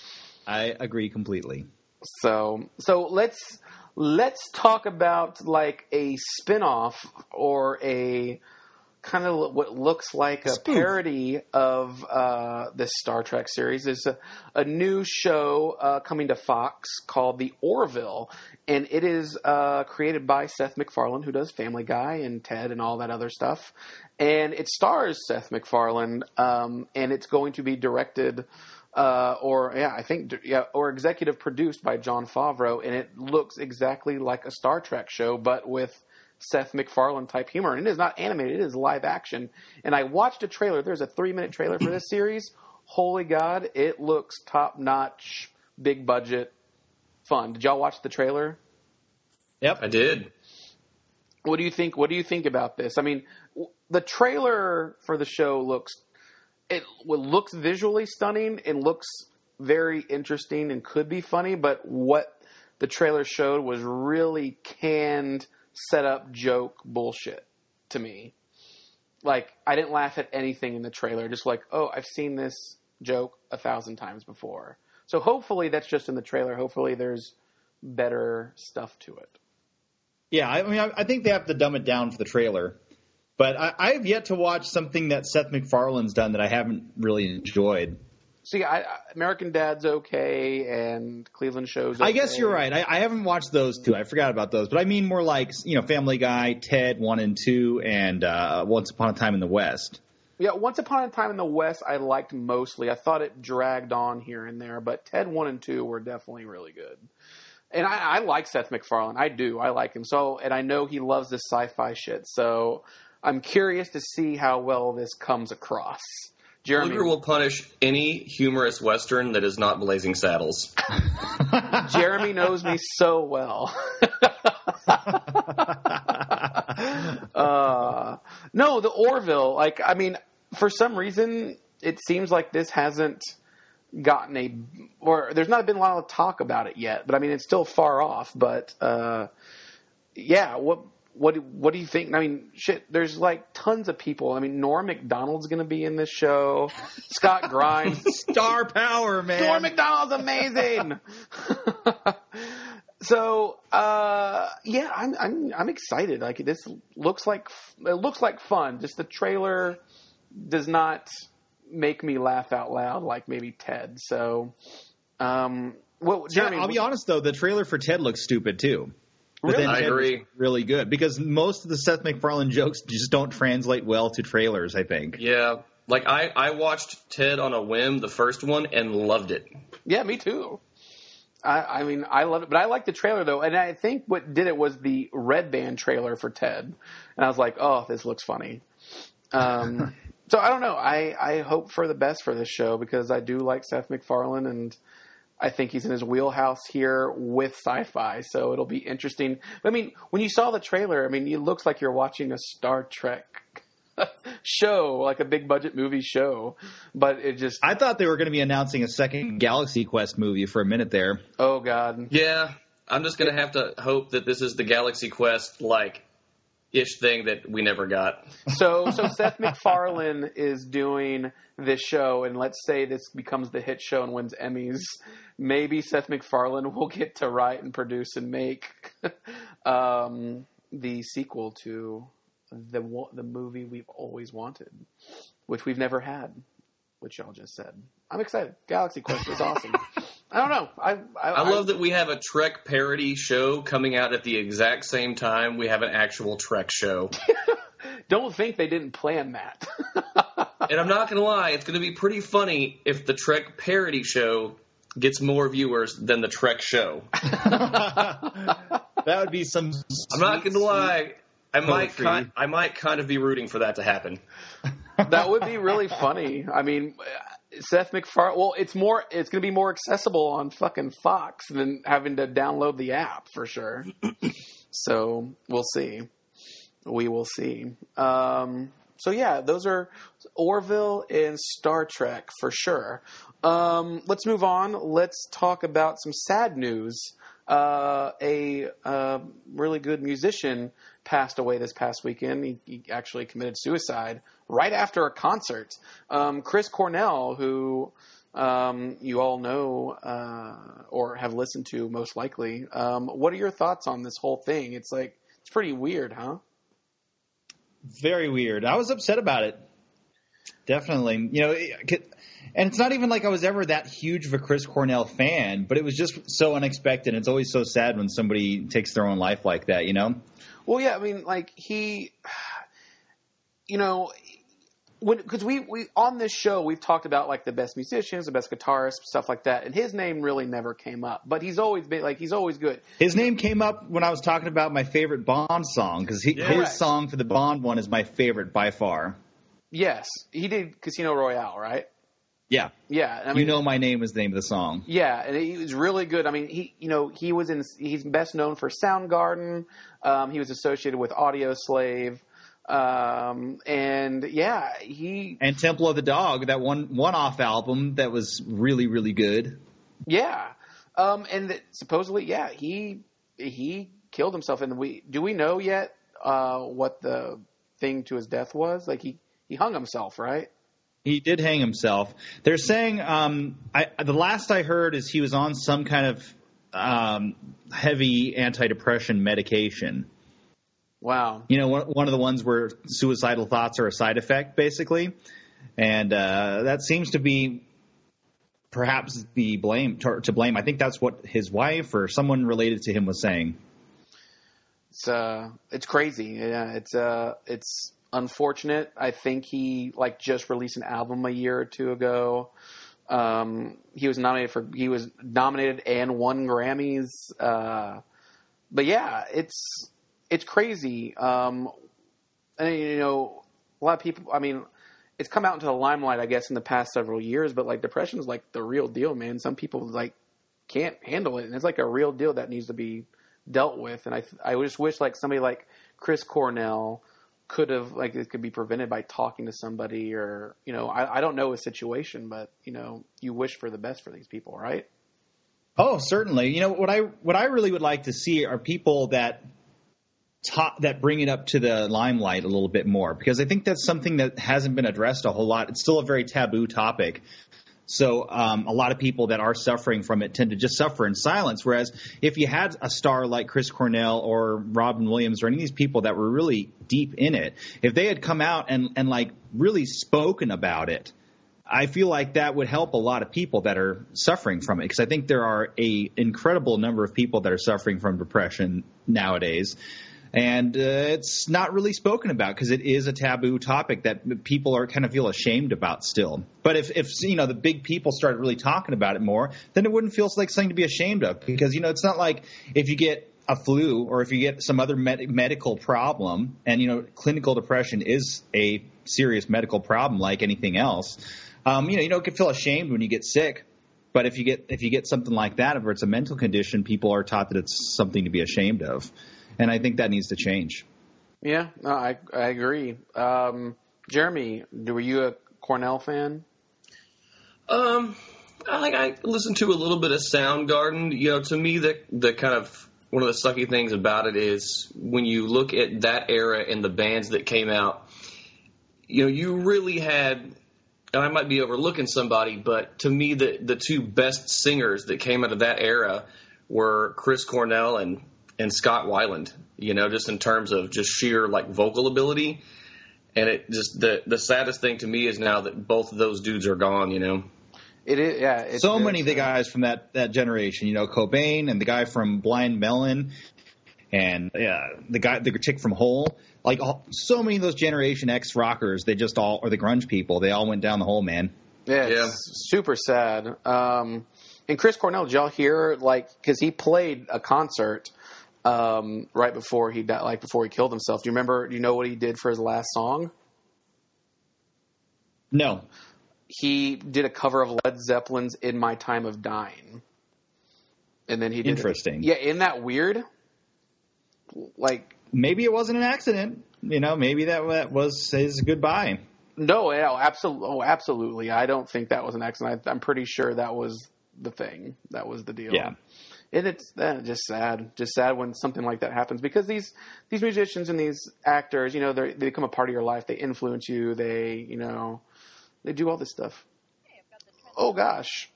I agree completely. So, so let's let's talk about like a spin-off or a kind of what looks like a Spoof. parody of uh, this Star Trek series. There's a, a new show uh, coming to Fox called The Orville, and it is uh, created by Seth MacFarlane, who does Family Guy and Ted and all that other stuff. And it stars Seth MacFarlane, um, and it's going to be directed uh, or, yeah, I think, yeah, or executive produced by Jon Favreau, and it looks exactly like a Star Trek show, but with Seth MacFarlane type humor. And it is not animated, it is live action. And I watched a trailer. There's a three minute trailer for this series. Holy God, it looks top notch, big budget, fun. Did y'all watch the trailer? Yep. I did. What do you think? What do you think about this? I mean, w- the trailer for the show looks, it well, looks visually stunning and looks very interesting and could be funny, but what the trailer showed was really canned, set up joke bullshit to me. Like, I didn't laugh at anything in the trailer. Just like, oh, I've seen this joke a thousand times before. So hopefully that's just in the trailer. Hopefully there's better stuff to it. Yeah, I mean, I, I think they have to dumb it down for the trailer. But I, I have yet to watch something that Seth MacFarlane's done that I haven't really enjoyed. See, I, I, American Dad's okay, and Cleveland Show's okay. I guess you're right. I, I haven't watched those two. I forgot about those. But I mean more like, you know, Family Guy, Ted one and two, and uh, Once Upon a Time in the West. Yeah, Once Upon a Time in the West I liked mostly. I thought it dragged on here and there, but Ted one and two were definitely really good. And I, I like Seth MacFarlane. I do. I like him. So, and I know he loves this sci-fi shit. So I'm curious to see how well this comes across. Jeremy Luger will punish any humorous Western that is not Blazing Saddles. Jeremy knows me so well. uh, no, the Orville, like, I mean, for some reason, it seems like this hasn't gotten a, or there's not been a lot of talk about it yet, but I mean, it's still far off, but, uh, yeah, what, what, what do you think? I mean, shit, there's like tons of people. I mean, Norm Macdonald's going to be in this show. Scott Grimes. Star power, man. Norm Macdonald's amazing. So, uh, yeah, I'm, I'm, I'm excited. Like, this looks like, it looks like fun. Just the trailer does not make me laugh out loud like maybe Ted. So, um, well, Jeremy, yeah, I'll be honest though, the trailer for Ted looks stupid too. But Really? then I Ted agree. was really good because most of the Seth MacFarlane jokes just don't translate well to trailers, I think. Yeah, like I, I watched Ted on a whim, the first one, and loved it. Yeah, me too. I, I mean, I love it, but I like the trailer though, and I think what did it was the Red Band trailer for Ted, and I was like, oh, this looks funny. Um, so I don't know. I, I hope for the best for this show because I do like Seth MacFarlane, and I think he's in his wheelhouse here with sci-fi, so it'll be interesting. But I mean, when you saw the trailer, I mean, it looks like you're watching a Star Trek show, like a big budget movie show, but it just, I thought they were going to be announcing a second Galaxy Quest movie for a minute there. oh God. Yeah, I'm just gonna have to hope that this is the Galaxy Quest like ish thing that we never got. So, so Seth MacFarlane is doing this show, and let's say this becomes the hit show and wins Emmys. Maybe Seth MacFarlane will get to write and produce and make um, the sequel to the the movie we've always wanted, which we've never had, which y'all just said. I'm excited. Galaxy Quest is awesome. I don't know. I I, I love that we have a Trek parody show coming out at the exact same time we have an actual Trek show. don't think they didn't plan that. And I'm not going to lie, it's going to be pretty funny if the Trek parody show gets more viewers than the Trek show. That would be some. I'm not going to lie. I might, poetry. kind, I might kind of be rooting for that to happen. That would be really funny. I mean, Seth MacFarlane. Well, it's more. It's going to be more accessible on fucking Fox than having to download the app for sure. So we'll see. We will see. Um, so yeah, those are Orville and Star Trek for sure. Um, let's move on. Let's talk about some sad news. Uh, a uh, really good musician passed away this past weekend. He, he actually committed suicide right after a concert. Um, Chris Cornell, who um, you all know uh, or have listened to most likely. Um, what are your thoughts on this whole thing? It's like, it's pretty weird, huh? Very weird. I was upset about it. Definitely. You know, it, and it's not even like I was ever that huge of a Chris Cornell fan, but it was just so unexpected. It's always so sad when somebody takes their own life like that, you know? Well, yeah, I mean, like, he, you know, because we, we, on this show, we've talked about, like, the best musicians, the best guitarists, stuff like that, and his name really never came up. But he's always been, like, he's always good. His name came up when I was talking about my favorite Bond song, because Yeah. his Correct. song for the Bond one is my favorite by far. Yes, he did Casino Royale, right? Yeah. Yeah, I mean, You Know My Name is the name of the song. yeah, and he was really good. I mean, he, you know, he was in. He's best known for Soundgarden. Um, he was associated with Audio Slave, um, and yeah, he, And Temple of the Dog, that one one-off album that was really, really good. yeah, um, and that supposedly, yeah, he he killed himself. And we do we know yet uh, what the thing to his death was? Like he he hung himself, right? He did hang himself. They're saying um, I, the last I heard is he was on some kind of um, heavy antidepressant medication. Wow. You know, one, one of the ones where suicidal thoughts are a side effect, basically. And uh, that seems to be perhaps the blame to, to blame. I think that's what his wife or someone related to him was saying. It's uh, it's crazy. Yeah, it's uh, it's unfortunate. I think he like just released an album a year or two ago. Um, he was nominated for he was nominated and won Grammys. Uh, but yeah, it's it's crazy. Um, and you know, a lot of people. I mean, it's come out into the limelight, I guess, in the past several years. But like, depression is like the real deal, man. Some people like can't handle it, and it's like a real deal that needs to be dealt with. And I I just wish like somebody like Chris Cornell could have, like, it could be prevented by talking to somebody, or, you know, I, I don't know his situation, but, you know, you wish for the best for these people, right? Oh, certainly. You know, what I what I really would like to see are people that ta- that bring it up to the limelight a little bit more, because I think that's something that hasn't been addressed a whole lot. It's still a very taboo topic. So um, a lot of people that are suffering from it tend to just suffer in silence. Whereas if you had a star like Chris Cornell or Robin Williams or any of these people that were really deep in it, if they had come out and, and like really spoken about it, I feel like that would help a lot of people that are suffering from it. Because I think there are a incredible number of people that are suffering from depression nowadays. And uh, it's not really spoken about because it is a taboo topic that people are kind of feel ashamed about still. But if, if you know, the big people started really talking about it more, then it wouldn't feel like something to be ashamed of. Because, you know, it's not like if you get a flu or if you get some other med- medical problem, and, you know, clinical depression is a serious medical problem like anything else. Um, you know, you don't feel ashamed when you get sick. But if you get if you get something like that, if it's a mental condition, people are taught that it's something to be ashamed of. And I think that needs to change. Yeah, no, I I agree. Um, Jeremy, were you a Cornell fan? Um, I like I listened to a little bit of Soundgarden. You know, to me, the the kind of one of the sucky things about it is when you look at that era and the bands that came out, you know, you really had, and I might be overlooking somebody, but to me, the the two best singers that came out of that era were Chris Cornell and and Scott Weiland, you know, just in terms of just sheer like vocal ability. And it just, the the saddest thing to me is now that both of those dudes are gone, you know. It is, yeah. It's, so it's, many of the guys from that, that generation, you know, Cobain and the guy from Blind Melon and uh, the guy, the chick from Hole, like all, so many of those Generation X rockers, they just all, or the grunge people, they all went down the hole, man. Yeah, it's Yeah. super sad. Um, and Chris Cornell, did y'all hear, like, because he played a concert Um, right before he died, like before he killed himself. Do you remember? Do you know what he did for his last song? No. He did a cover of Led Zeppelin's "In My Time of Dying," and then he did Interesting. It. Yeah, isn't that weird? Like, Maybe it wasn't an accident. You know, maybe that, that was his goodbye. no, yeah, absolutely, oh, absolutely. I don't think that was an accident. I, I'm pretty sure that was the thing. That was the deal. Yeah. And it's uh, just sad, just sad when something like that happens, because these these musicians and these actors, you know, they they become a part of your life. They influence you. They, you know, they do all this stuff. Oh gosh,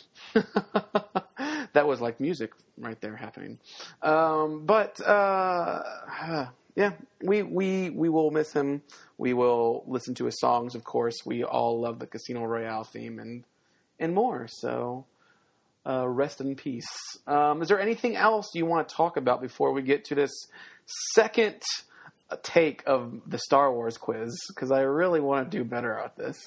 that was like music right there happening. Um, but uh, yeah, we we we will miss him. We will listen to his songs, of course. We all love the Casino Royale theme and and more. So. Uh, rest in peace. Um, is there anything else you want to talk about before we get to this second take of the Star Wars quiz? Because I really want to do better at this.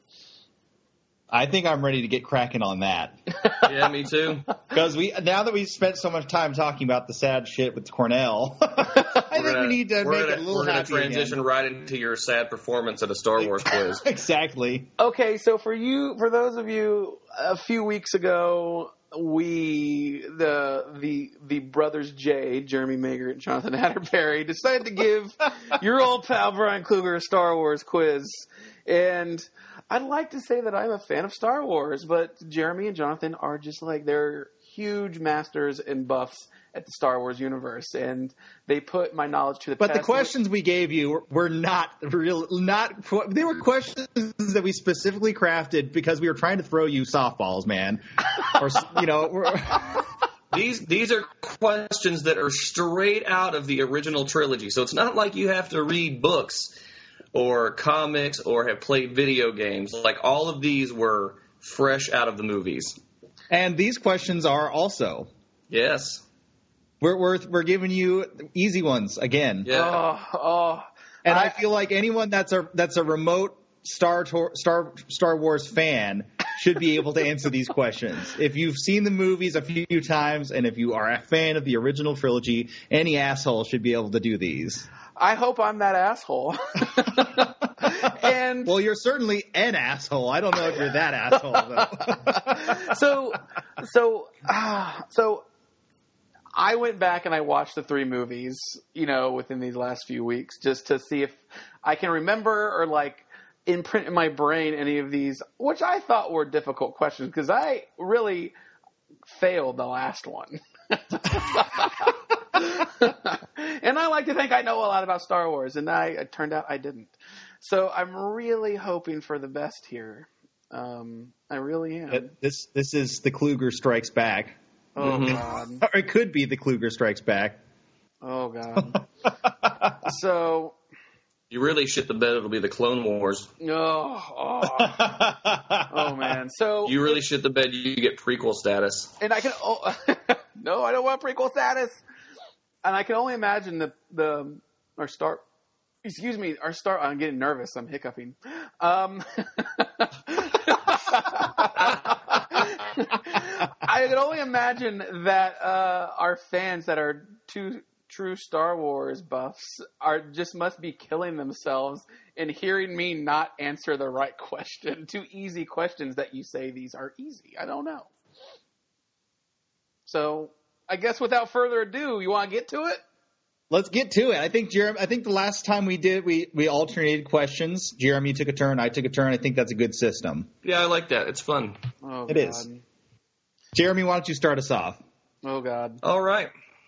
I think I'm ready to get cracking on that. Yeah, me too. Because we now that we've spent so much time talking about the sad shit with Cornell, I think gonna, we need to we're make gonna, it a little We're going to happy transition again. right into your sad performance at a Star Wars quiz. Exactly. Okay, so for you, for those of you, a few weeks ago, we the the the brothers Jay, Jeremy Mager, and Jonathan Atterbury decided to give your old pal Brian Kluger a Star Wars quiz, and I'd like to say that I'm a fan of Star Wars, but Jeremy and Jonathan are just like, they're huge masters and buffs at the Star Wars universe, and they put my knowledge to the But test. the questions we gave you were, were not real, not they were questions that we specifically crafted because we were trying to throw you softballs, man. Or you know, we're, these these are questions that are straight out of the original trilogy. So it's not like you have to read books or comics or have played video games. Like, all of these were fresh out of the movies. And these questions are also. Yes. We're we're we're giving you easy ones again. Yeah. Oh, oh. And I, I feel like anyone that's a that's a remote Star Tor- Star Star Wars fan should be able to answer these questions. If you've seen the movies a few times, and if you are a fan of the original trilogy, any asshole should be able to do these. I hope I'm that asshole. And well, you're certainly an asshole. I don't know if you're that asshole though. so, so, uh, so. I went back and I watched the three movies, you know, within these last few weeks, just to see if I can remember or like imprint in my brain any of these, which I thought were difficult questions because I really failed the last one. And I like to think I know a lot about Star Wars, and I, it turned out I didn't. So I'm really hoping for the best here. Um, I really am. This this is the Kluger Strikes Back. Oh, Mm-hmm. God. Or it could be the Kluger Strikes Back. Oh, God. So, You really shit the bed, it'll be the Clone Wars. oh, oh, oh, man. So, You really shit the bed, you get prequel status. and I can, oh, no, I don't want prequel status. And I can only imagine the, the, our Star, excuse me, our Star, I'm getting nervous, I'm hiccuping. Um, I can only imagine that uh, our fans that are two true Star Wars buffs are just must be killing themselves in hearing me not answer the right question. Two easy questions that you say these are easy. I don't know. So I guess without further ado, you want to get to it? Let's get to it. I think Jeremy. I think the last time we did, we we alternated questions. Jeremy took a turn. I took a turn. I think that's a good system. Yeah, I like that. It's fun. Oh, It God. is. Jeremy, why don't you start us off? Oh, God. All right.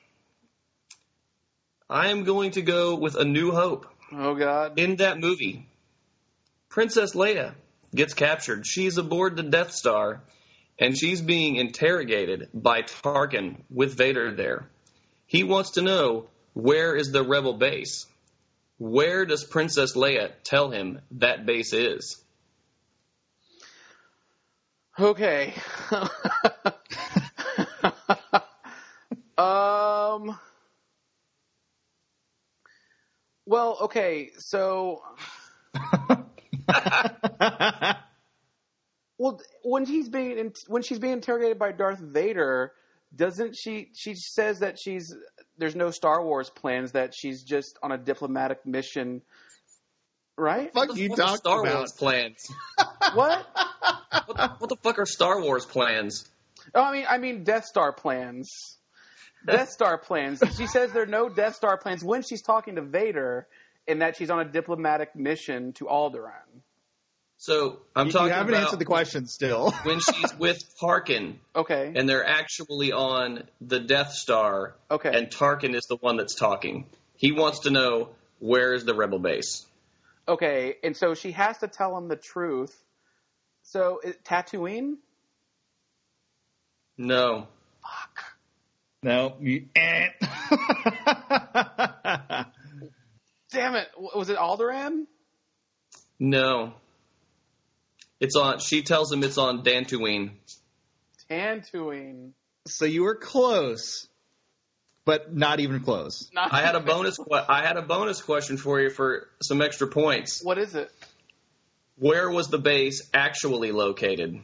I am going to go with A New Hope. Oh, God. In that movie, Princess Leia gets captured. She's aboard the Death Star, and she's being interrogated by Tarkin with Vader there. He wants to know, where is the rebel base? Where does Princess Leia tell him that base is? Okay. um. Well, okay, so. Well, when he's being in, when she's being interrogated by Darth Vader, doesn't she? She says that she's there's no Star Wars plans. That she's just on a diplomatic mission, right? Fuck What the you fuck are talked Star about? Wars plans? What? What the, what the fuck are Star Wars plans? Oh, I mean, I mean Death Star plans. Death Star plans. She says there are no Death Star plans when she's talking to Vader, and that she's on a diplomatic mission to Alderaan. So I'm You, talking you haven't about answered the question still. when she's with Tarkin, Okay. and they're actually on the Death Star, Okay. and Tarkin is the one that's talking. He wants to know, where is the rebel base? Okay, and so she has to tell him the truth. So, it, Tatooine? No. Fuck. No. You, eh. Damn it. W- Was it Alderaan? No. It's on. She tells him it's on Dantooine. Tatooine. So you were close, but not even close. Not I had a even- bonus. que- I had a bonus question for you for some extra points. What is it? Where was the base actually located?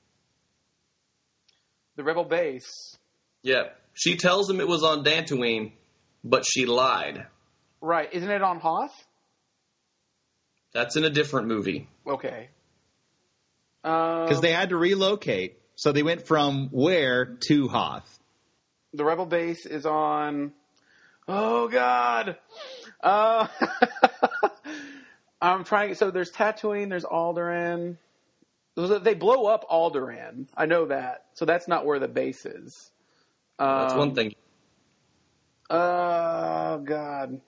The Rebel base. Yeah. She tells him it was on Dantooine, but she lied. Right. Isn't it on Hoth? That's in a different movie. Okay. Because Um, they had to relocate, so they went from where to Hoth. the Rebel base is on. Oh God. Uh, I'm trying. So there's Tatooine. There's Alderaan. They blow up Alderaan. I know that. So that's not where the base is. Um, That's one thing. Oh God.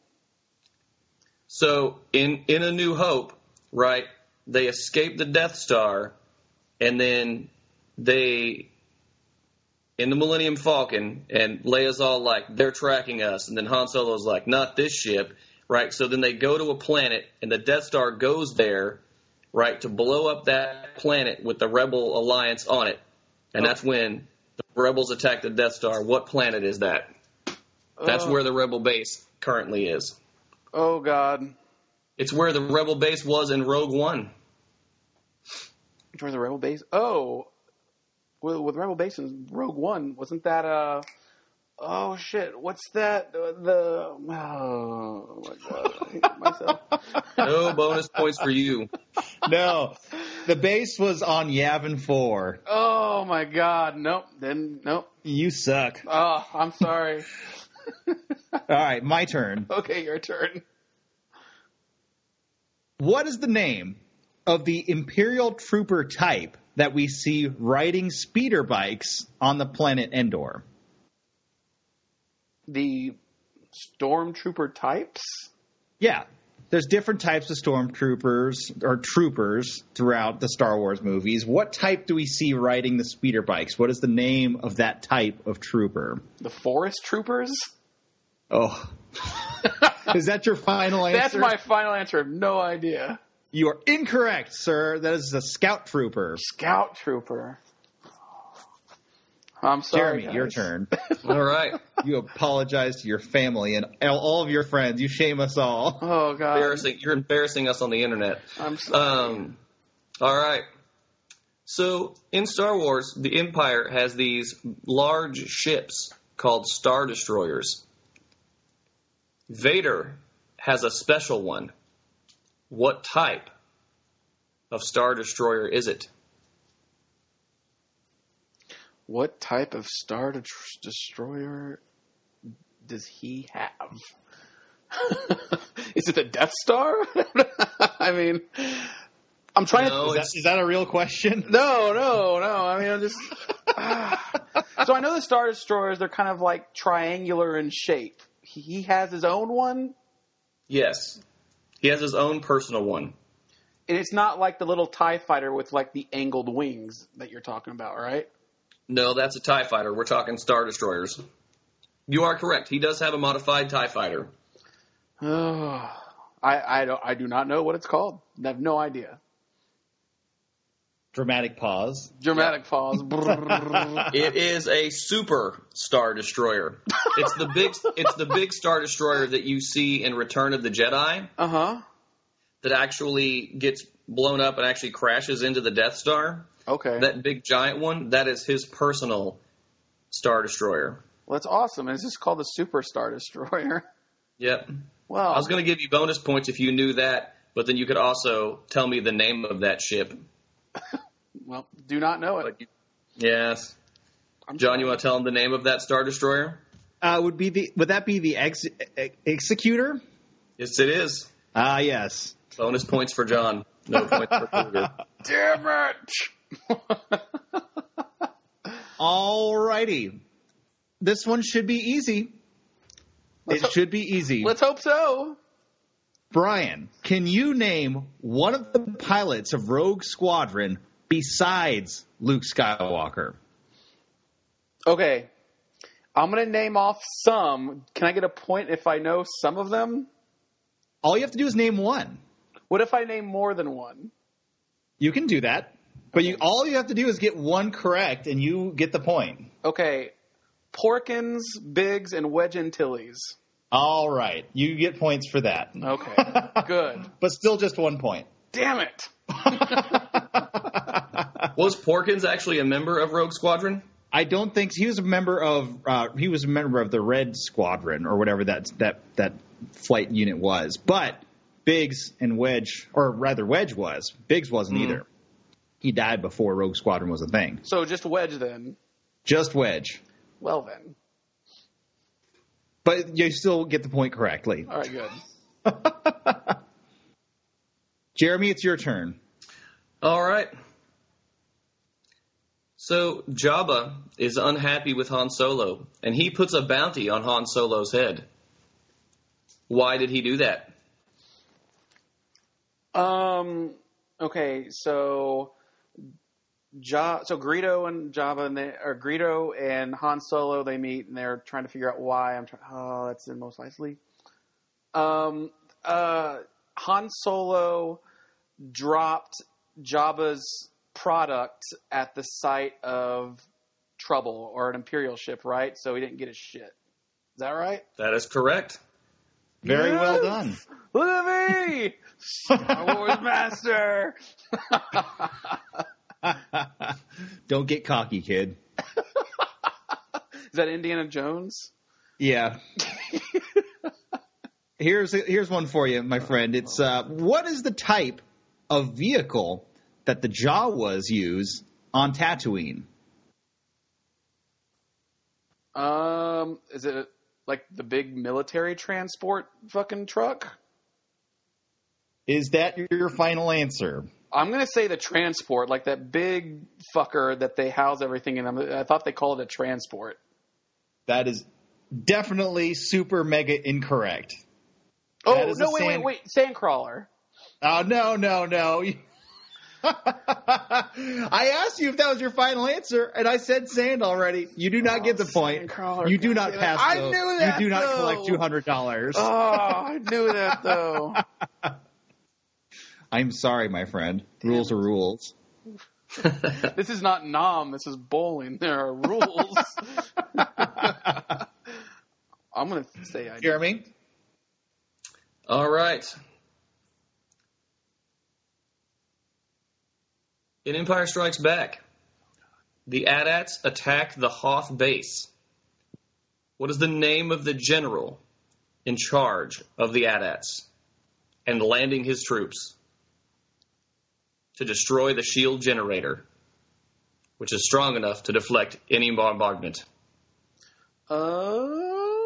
So in in A New Hope, right? They escape the Death Star, and then they in the Millennium Falcon, and Leia's all like, they're tracking us, and then Han Solo's like, not this ship, right? So then they go to a planet, and the Death Star goes there, right, to blow up that planet with the Rebel Alliance on it, and that's when the Rebels attack the Death Star. What planet is that? That's Oh. where the Rebel base currently is. Oh, God. It's where the Rebel base was in Rogue One. Where's the Rebel base? Oh. With, with Rebel base in Rogue One, wasn't that, uh... Oh, shit. What's that? The... the oh, my God. I hate myself. No bonus points for you. No, the base was on Yavin four. Oh, my God. Nope. Then, nope. You suck. Oh, I'm sorry. All right, my turn. Okay, your turn. What is the name of the Imperial Trooper type that we see riding speeder bikes on the planet Endor? The Stormtrooper types? Yeah. There's different types of stormtroopers or troopers throughout the Star Wars movies. What type do we see riding the speeder bikes? What is the name of that type of trooper? The Forest Troopers? Oh. Is that your final answer? That's my final answer. I have no idea. You are incorrect, sir. That is a scout trooper. Scout Trooper. I'm sorry, Jeremy, your guys. turn. All right. You apologize to your family and all of your friends. You shame us all. Oh, God. Embarrassing. You're embarrassing us on the internet. I'm sorry. Um, all right. So in Star Wars, the Empire has these large ships called Star Destroyers. Vader has a special one. What type of Star Destroyer is it? What type of Star de- Destroyer does he have? Is it the Death Star? I mean, I'm trying No, to... Is that, is that a real question? No, no, no. I mean, I'm just... So I know the Star Destroyers, they're kind of like triangular in shape. He he has his own one, Yes. He has his own personal one. and it's not like the little TIE fighter with like the angled wings that you're talking about, right? No, that's a TIE fighter. We're talking Star Destroyers. You are correct. He does have a modified TIE fighter. Oh, I I don't I do not know what it's called. I have no idea. Dramatic pause. Dramatic pause. It is a super Star Destroyer. It's the big it's the big Star Destroyer that you see in Return of the Jedi Uh huh. that actually gets blown up and actually crashes into the Death Star. Okay. That big giant one, that is his personal Star Destroyer. Well, that's awesome. It's just called the Super Star Destroyer. Yep. Well, I was going to give you bonus points if you knew that, but then you could also tell me the name of that ship. well, do not know it. But you, yes. I'm John, sorry. you want to tell him the name of that Star Destroyer? Uh, would be the would that be the ex, ex, executor? Yes, it is. Ah, yes. Bonus points for John. No points for Cougar. Damn it! Alrighty. This one should be easy. Let's it ho- should be easy. Let's hope so. Brian, can you name one of the pilots of Rogue Squadron besides Luke Skywalker? Okay. I'm going to name off some. Can I get a point if I know some of them? All you have to do is name one. What if I name more than one? You can do that. But you all you have to do is get one correct, and you get the point. Okay. Porkins, Biggs, and Wedge Antilles. All right. You get points for that. Okay. Good. But still just one point. Damn it. Was Porkins actually a member of Rogue Squadron? I don't think he was a member of uh, he was a member of the Red Squadron or whatever that that that flight unit was. But Biggs and Wedge, or rather Wedge was. Biggs wasn't Mm. either. He died before Rogue Squadron was a thing. So just Wedge then. Just Wedge. Well then. But you still get the point correctly. All right, good. Jeremy, it's your turn. All right. So Jabba is unhappy with Han Solo, and he puts a bounty on Han Solo's head. Why did he do that? Um. Okay, so Ja, so Greedo and Jabba, and they, or Greedo and Han Solo, they meet and they're trying to figure out why. I'm trying. Oh, that's in Mos Eisley. Um, uh, Han Solo dropped Jabba's product at the site of trouble or an Imperial ship, right? So he didn't get his shit. Is that right? That is correct. Very Yes! well done. Look at me, Star Wars master. Don't get cocky, kid. Is that Indiana Jones? Yeah. here's here's one for you, my friend. It's uh, what is the type of vehicle that the Jawas use on Tatooine? Um, is it like the big military transport fucking truck? Is that your final answer? I'm gonna say the transport, like that big fucker that they house everything in. I thought they called it a transport. That is definitely super mega incorrect. Oh That is no! a Wait, sand- wait, wait! Sandcrawler. Oh no no no! I asked you if that was your final answer, and I said sand already. You do not Oh, get the point. Sandcrawler, You do not goddamn it. pass. I though. knew that, You do not though. collect two hundred dollars. Oh, I knew that though. I'm sorry, my friend. Rules are rules. This is not Nom. This is bowling. There are rules. I'm gonna say I. Jeremy? All right. In Empire Strikes Back, the A T A Ts attack the Hoth base. What is the name of the general in charge of the A T A Ts and landing his troops to destroy the shield generator, which is strong enough to deflect any bombardment? Um.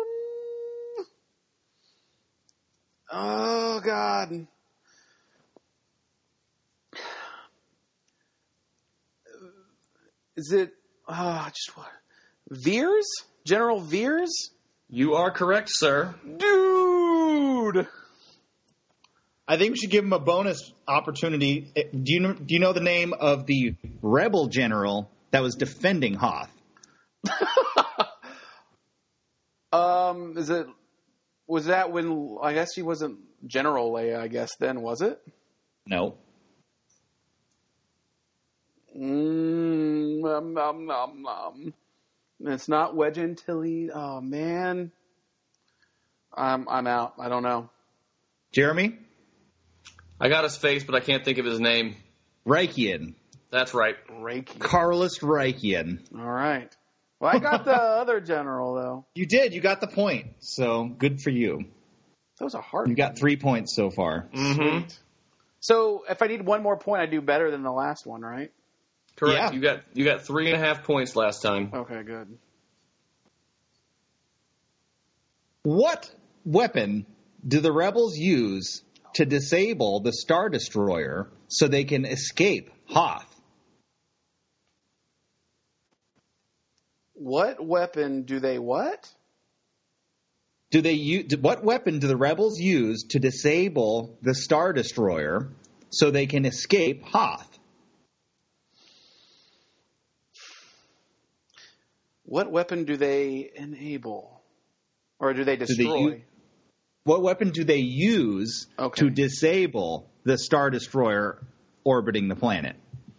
Oh God. Is it? Ah, uh, just what? Veers? General Veers? You are correct, sir. Dude. I think we should give him a bonus opportunity. Do you know, do you know the name of the rebel general that was defending Hoth? um, is it? Was that when? I guess he wasn't General Leia. I guess then was it? No. Mm, um, um, um, um. It's not Wedge Antilles. Oh man, I'm I'm out. I don't know. Jeremy? I got his face, but I can't think of his name. Reichian. That's right. Reiki. Carlos Reichian. All right. Well, I got the other general though. You did. You got the point. So good for you. That was a hard. You got three points so far. Mm-hmm. So if I need one more point, I do better than the last one, right? Correct. Yeah. You got you got three and a half points last time. Okay, good. What weapon do the rebels use to disable the Star Destroyer so they can escape Hoth? What weapon do they what? Do they use, what weapon do the rebels use to disable the Star Destroyer so they can escape Hoth? What weapon do they enable? Or do they Do destroy? they use, what weapon do they use Okay. to disable the Star Destroyer orbiting the planet?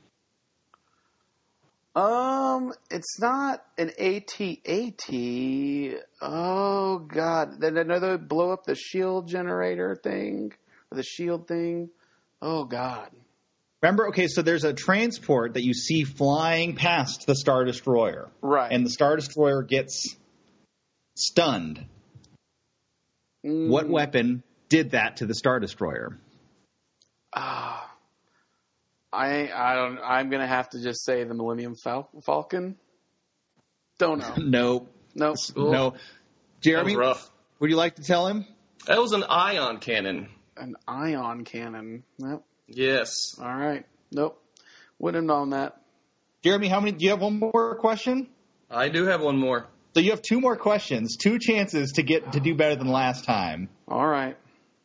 Um, it's not an A T A T. Oh, God. Then another blow up the shield generator thing? Or the shield thing? Oh, God. Remember, okay, so there's a transport that you see flying past the Star Destroyer. Right. And the Star Destroyer gets stunned. Mm. What weapon did that to the Star Destroyer? Ah. I I don't. I'm gonna have to just say the Millennium Fal- Falcon. Don't know. No. Nope. No. That Jeremy, was rough. would you like to tell him? That was an ion cannon. An ion cannon. Yep. Yes. All right. Nope. Wouldn't have known that. Jeremy, how many? Do you have one more question? I do have one more. So you have two more questions, two chances to get to do better than last time. All right.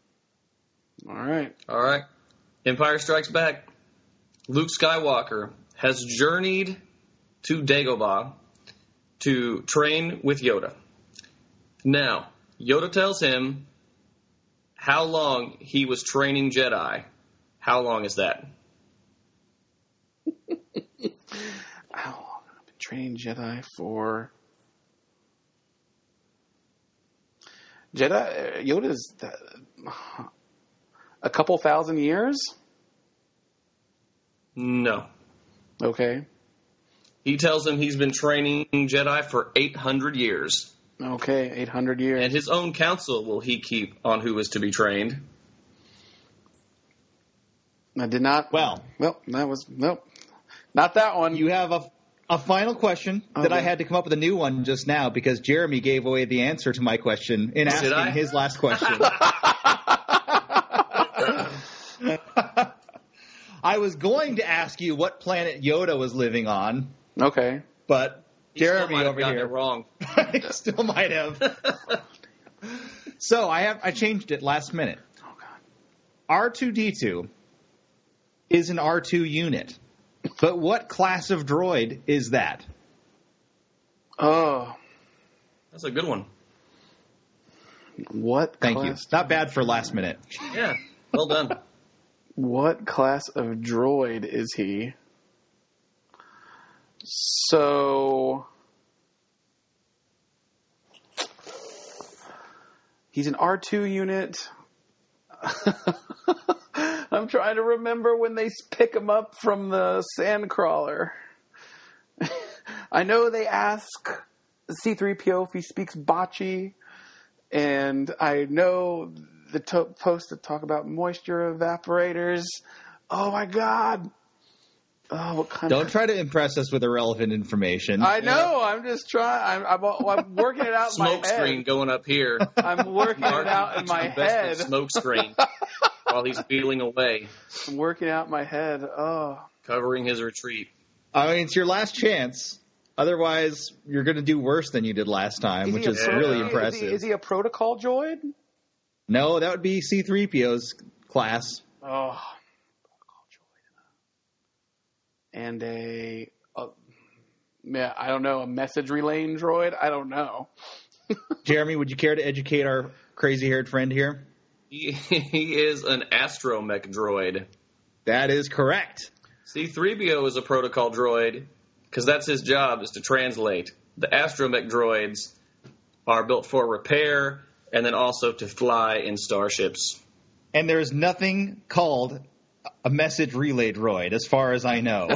All right. All right. Empire Strikes Back. Luke Skywalker has journeyed to Dagobah to train with Yoda. Now, Yoda tells him how long he was training Jedi. How long is that? How long have I been training Jedi for? Jedi Yoda's uh, a couple thousand years. No. Okay. He tells him he's been training Jedi for eight hundred years. Okay, eight hundred years. And his own counsel will he keep on who is to be trained. I did not. Well, well, that was nope, not that one. You have a a final question Oh, that I yeah. had to come up with a new one just now because Jeremy gave away the answer to my question in Did asking I? his last question. I was going to ask you what planet Yoda was living on, Okay. but He still Jeremy might have over gotten here it wrong. he still might have. So I have I changed it last minute. Oh God. R two D two is an R two unit, but what class of droid is that? Oh, That's a good one. what? Thank class, you. Not bad for last minute. Yeah, well done. What class of droid is he? So he's an R two unit. I'm trying to remember when they pick him up from the sandcrawler. I know they ask C three P O if he speaks Bocce, and I know the to- post to talk about moisture evaporators. Oh my God! Oh, what kind Don't of? try to impress us with irrelevant information. I know. I'm just trying. I'm, I'm, I'm working it out in my Smoke head. screen going up here. I'm working it out in my head. Smoke screen while he's feeling away, I'm working out my head. Oh, covering his retreat. I mean, it's your last chance. Otherwise, you're going to do worse than you did last time, Is which he a is pro- really is he- impressive. Is he, is he a protocol droid? No, that would be C three P O's class. Oh, protocol droid. And a, a, yeah, I don't know, a message relaying droid. I don't know. Jeremy, would you care to educate our crazy-haired friend here? He, he is an astromech droid. That is correct. C three P O is a protocol droid because that's his job, is to translate. The astromech droids are built for repair and then also to fly in starships. And there's nothing called a message relay droid, as far as I know.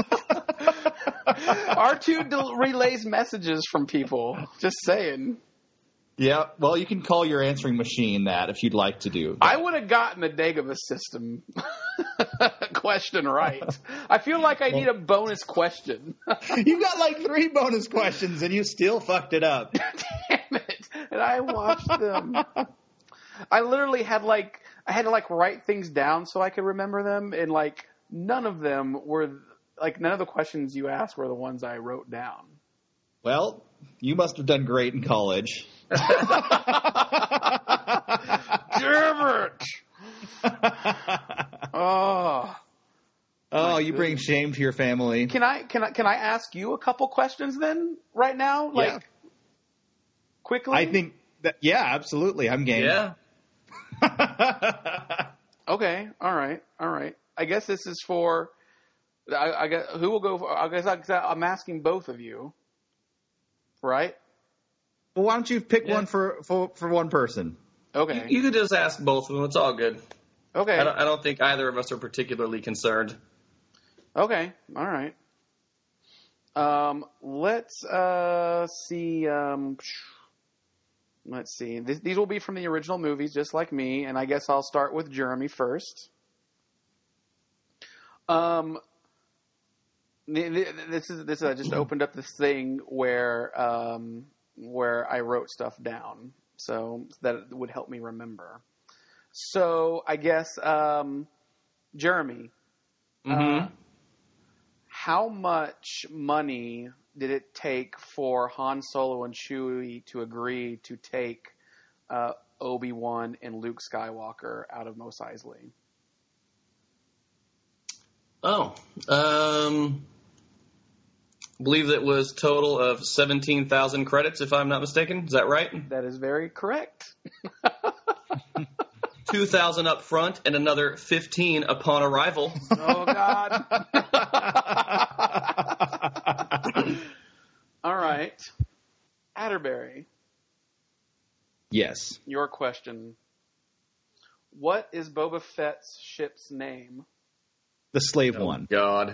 R two del- relays messages from people. Just saying. Yeah, well, you can call your answering machine that if you'd like to do. I would have gotten the Dagobah system question right. I feel like I need a bonus question. You got like three bonus questions and you still fucked it up. Damn it. And I watched them. I literally had like, I had to like write things down so I could remember them. And like, none of them were, like, none of the questions you asked were the ones I wrote down. Well, you must have done great in college. Damn it! Oh. Oh, you bring shame to your family. Can I, can I, can I ask you a couple questions then, right now? Like, Yeah. quickly? I think that, yeah, absolutely. I'm game. Yeah. Okay, all right, all right. I guess this is for. I, I guess who will go? For, I guess I, I'm asking both of you, right? Well, why don't you pick Yeah. one for, for, for one person? Okay, You, you could just ask both of them. It's all good. okay, I don't, I don't think either of us are particularly concerned. okay, all right. Um, let's uh see. Um, let's see. Th- these will be from the original movies, just like me, and I guess I'll start with Jeremy first. Um. th- th- This is this. I just opened up this thing where um, where I wrote stuff down, so that it would help me remember. So I guess um, Jeremy, Mm-hmm. uh, how much money did it take for Han Solo and Chewie to agree to take uh, Obi-Wan and Luke Skywalker out of Mos Eisley? Oh, um, I believe it was total of seventeen thousand credits, if I'm not mistaken. Is that right? That is very correct. two thousand up front and another fifteen upon arrival. Oh, God. All right. Atterbury, Yes. your question. What is Boba Fett's ship's name? The slave Oh, one. God.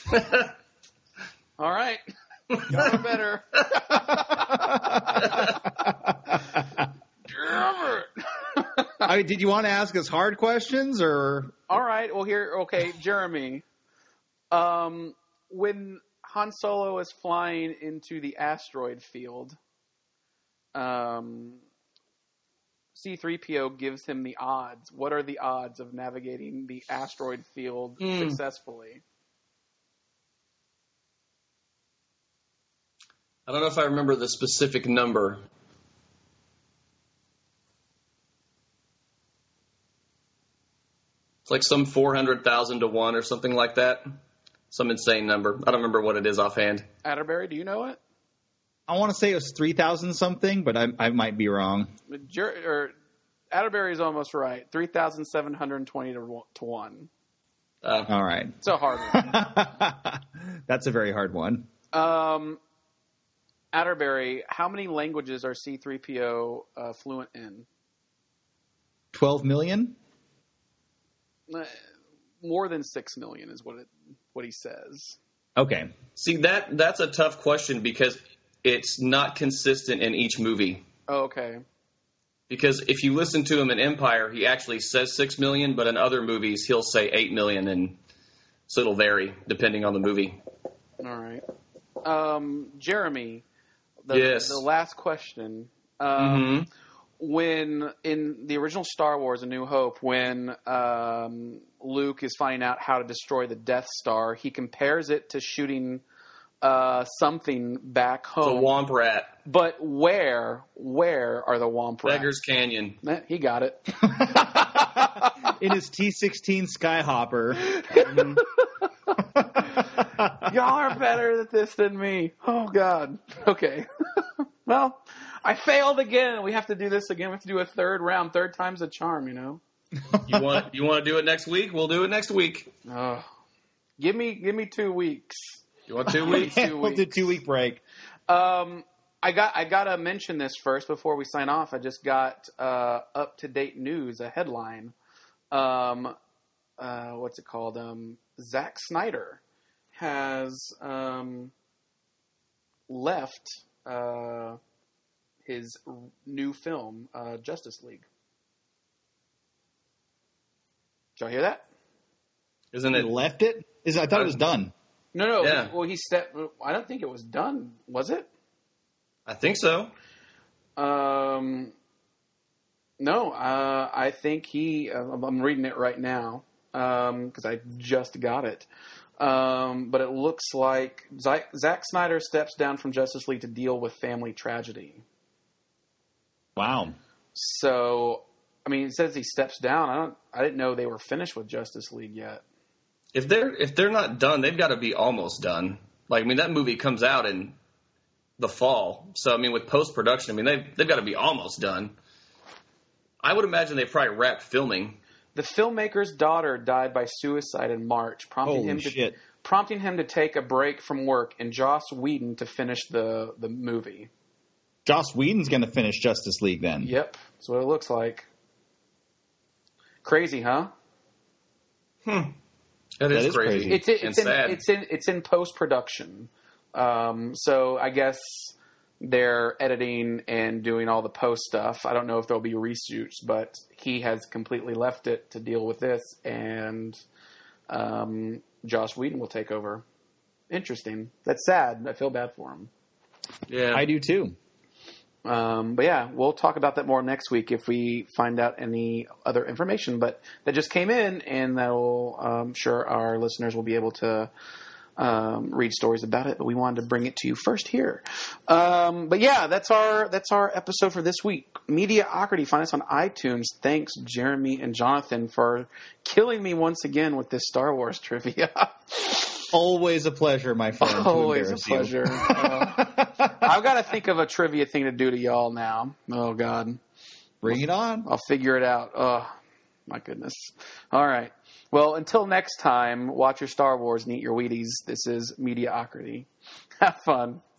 All right. Y'all are better. Damn it. I mean, did you want to ask us hard questions or? All right. Well, here, okay, Jeremy. Um, when Han Solo is flying into the asteroid field, um, C three P O gives him the odds. What are the odds of navigating the asteroid field Mm. successfully? I don't know if I remember the specific number. It's like some four hundred thousand to one or something like that. Some insane number. I don't remember what it is offhand. Atterbury, do you know it? I want to say it was three thousand something, but I, I might be wrong. Jer- or Atterbury is almost right. three thousand seven hundred twenty to one. Uh, All right. It's a hard one. That's a very hard one. Um, Atterbury, how many languages are C three P O uh, fluent in? twelve million? Uh, more than six million is what it what he says. Okay. see, that that's a tough question because it's not consistent in each movie. Oh, okay. Because if you listen to him in Empire, he actually says six million, but in other movies he'll say eight million, and so it'll vary depending on the movie. All right. Um, Jeremy, the, Yes. the last question. Um, Mm-hmm. When in the original Star Wars: A New Hope, when um, Luke is finding out how to destroy the Death Star, he compares it to shooting uh, something back The home. Womp Rat, But where, where are the Womp Rats? Beggar's Canyon. Eh, He got it. In his T sixteen Skyhopper. Y'all are better at this than me. Oh, God. Okay. Well, I failed again. We have to do this again. We have to do a third round. Third time's a charm, you know? You want you want to do it next week? We'll do it next week. Oh. Give me give me two weeks. You want two weeks? Two We'll do weeks. two week break. Um, I got I gotta mention this first before we sign off. I just got uh, up to date news, a headline. Um, uh, what's it called? Um, Zack Snyder has um, left uh, his r- new film, uh, Justice League. Did y'all hear that? Isn't He it? left it? Is I thought it was done. No, no. Yeah. Well, he stepped. I don't think it was done. Was it? I think so. Um, no, uh, I think he. Uh, I'm reading it right now because I just got it. Um, but it looks like Zack, Zack Snyder steps down from Justice League to deal with family tragedy. Wow. So, I mean, it says he steps down. I don't. I didn't know they were finished with Justice League yet. If they're if they're not done, they've got to be almost done. Like I mean, that movie comes out in the fall, so I mean, with post production, I mean they've they've got to be almost done. I would imagine they probably wrapped filming. The filmmaker's daughter died by suicide in March, prompting Holy him to shit. prompting him to take a break from work and Joss Whedon to finish the the movie. Joss Whedon's going to finish Justice League then. Yep, that's what it looks like. Crazy, huh? That That is, is crazy. crazy. It's in, and it's in sad. it's in it's in post production. Um, so I guess they're editing and doing all the post stuff. I don't know if there'll be reshoots, but he has completely left it to deal with this, and um, Joss Whedon will take over. Interesting. That's sad. I feel bad for him. yeah, I do too. Um, but yeah, we'll talk about that more next week if we find out any other information. But that just came in, and that will, I'm sure our listeners will be able to um, read stories about it, but we wanted to bring it to you first here. Um, but yeah, that's our that's our episode for this week. Mediocrity. Find us on iTunes. Thanks, Jeremy and Jonathan, for killing me once again with this Star Wars trivia. Always a pleasure, my friend. Always a pleasure. uh, I've got to think of a trivia thing to do to y'all now. Oh, God. Bring it on. I'll figure it out. Oh, my goodness. All right. Well, until next time, watch your Star Wars and eat your Wheaties. This is Mediocrity. Have fun.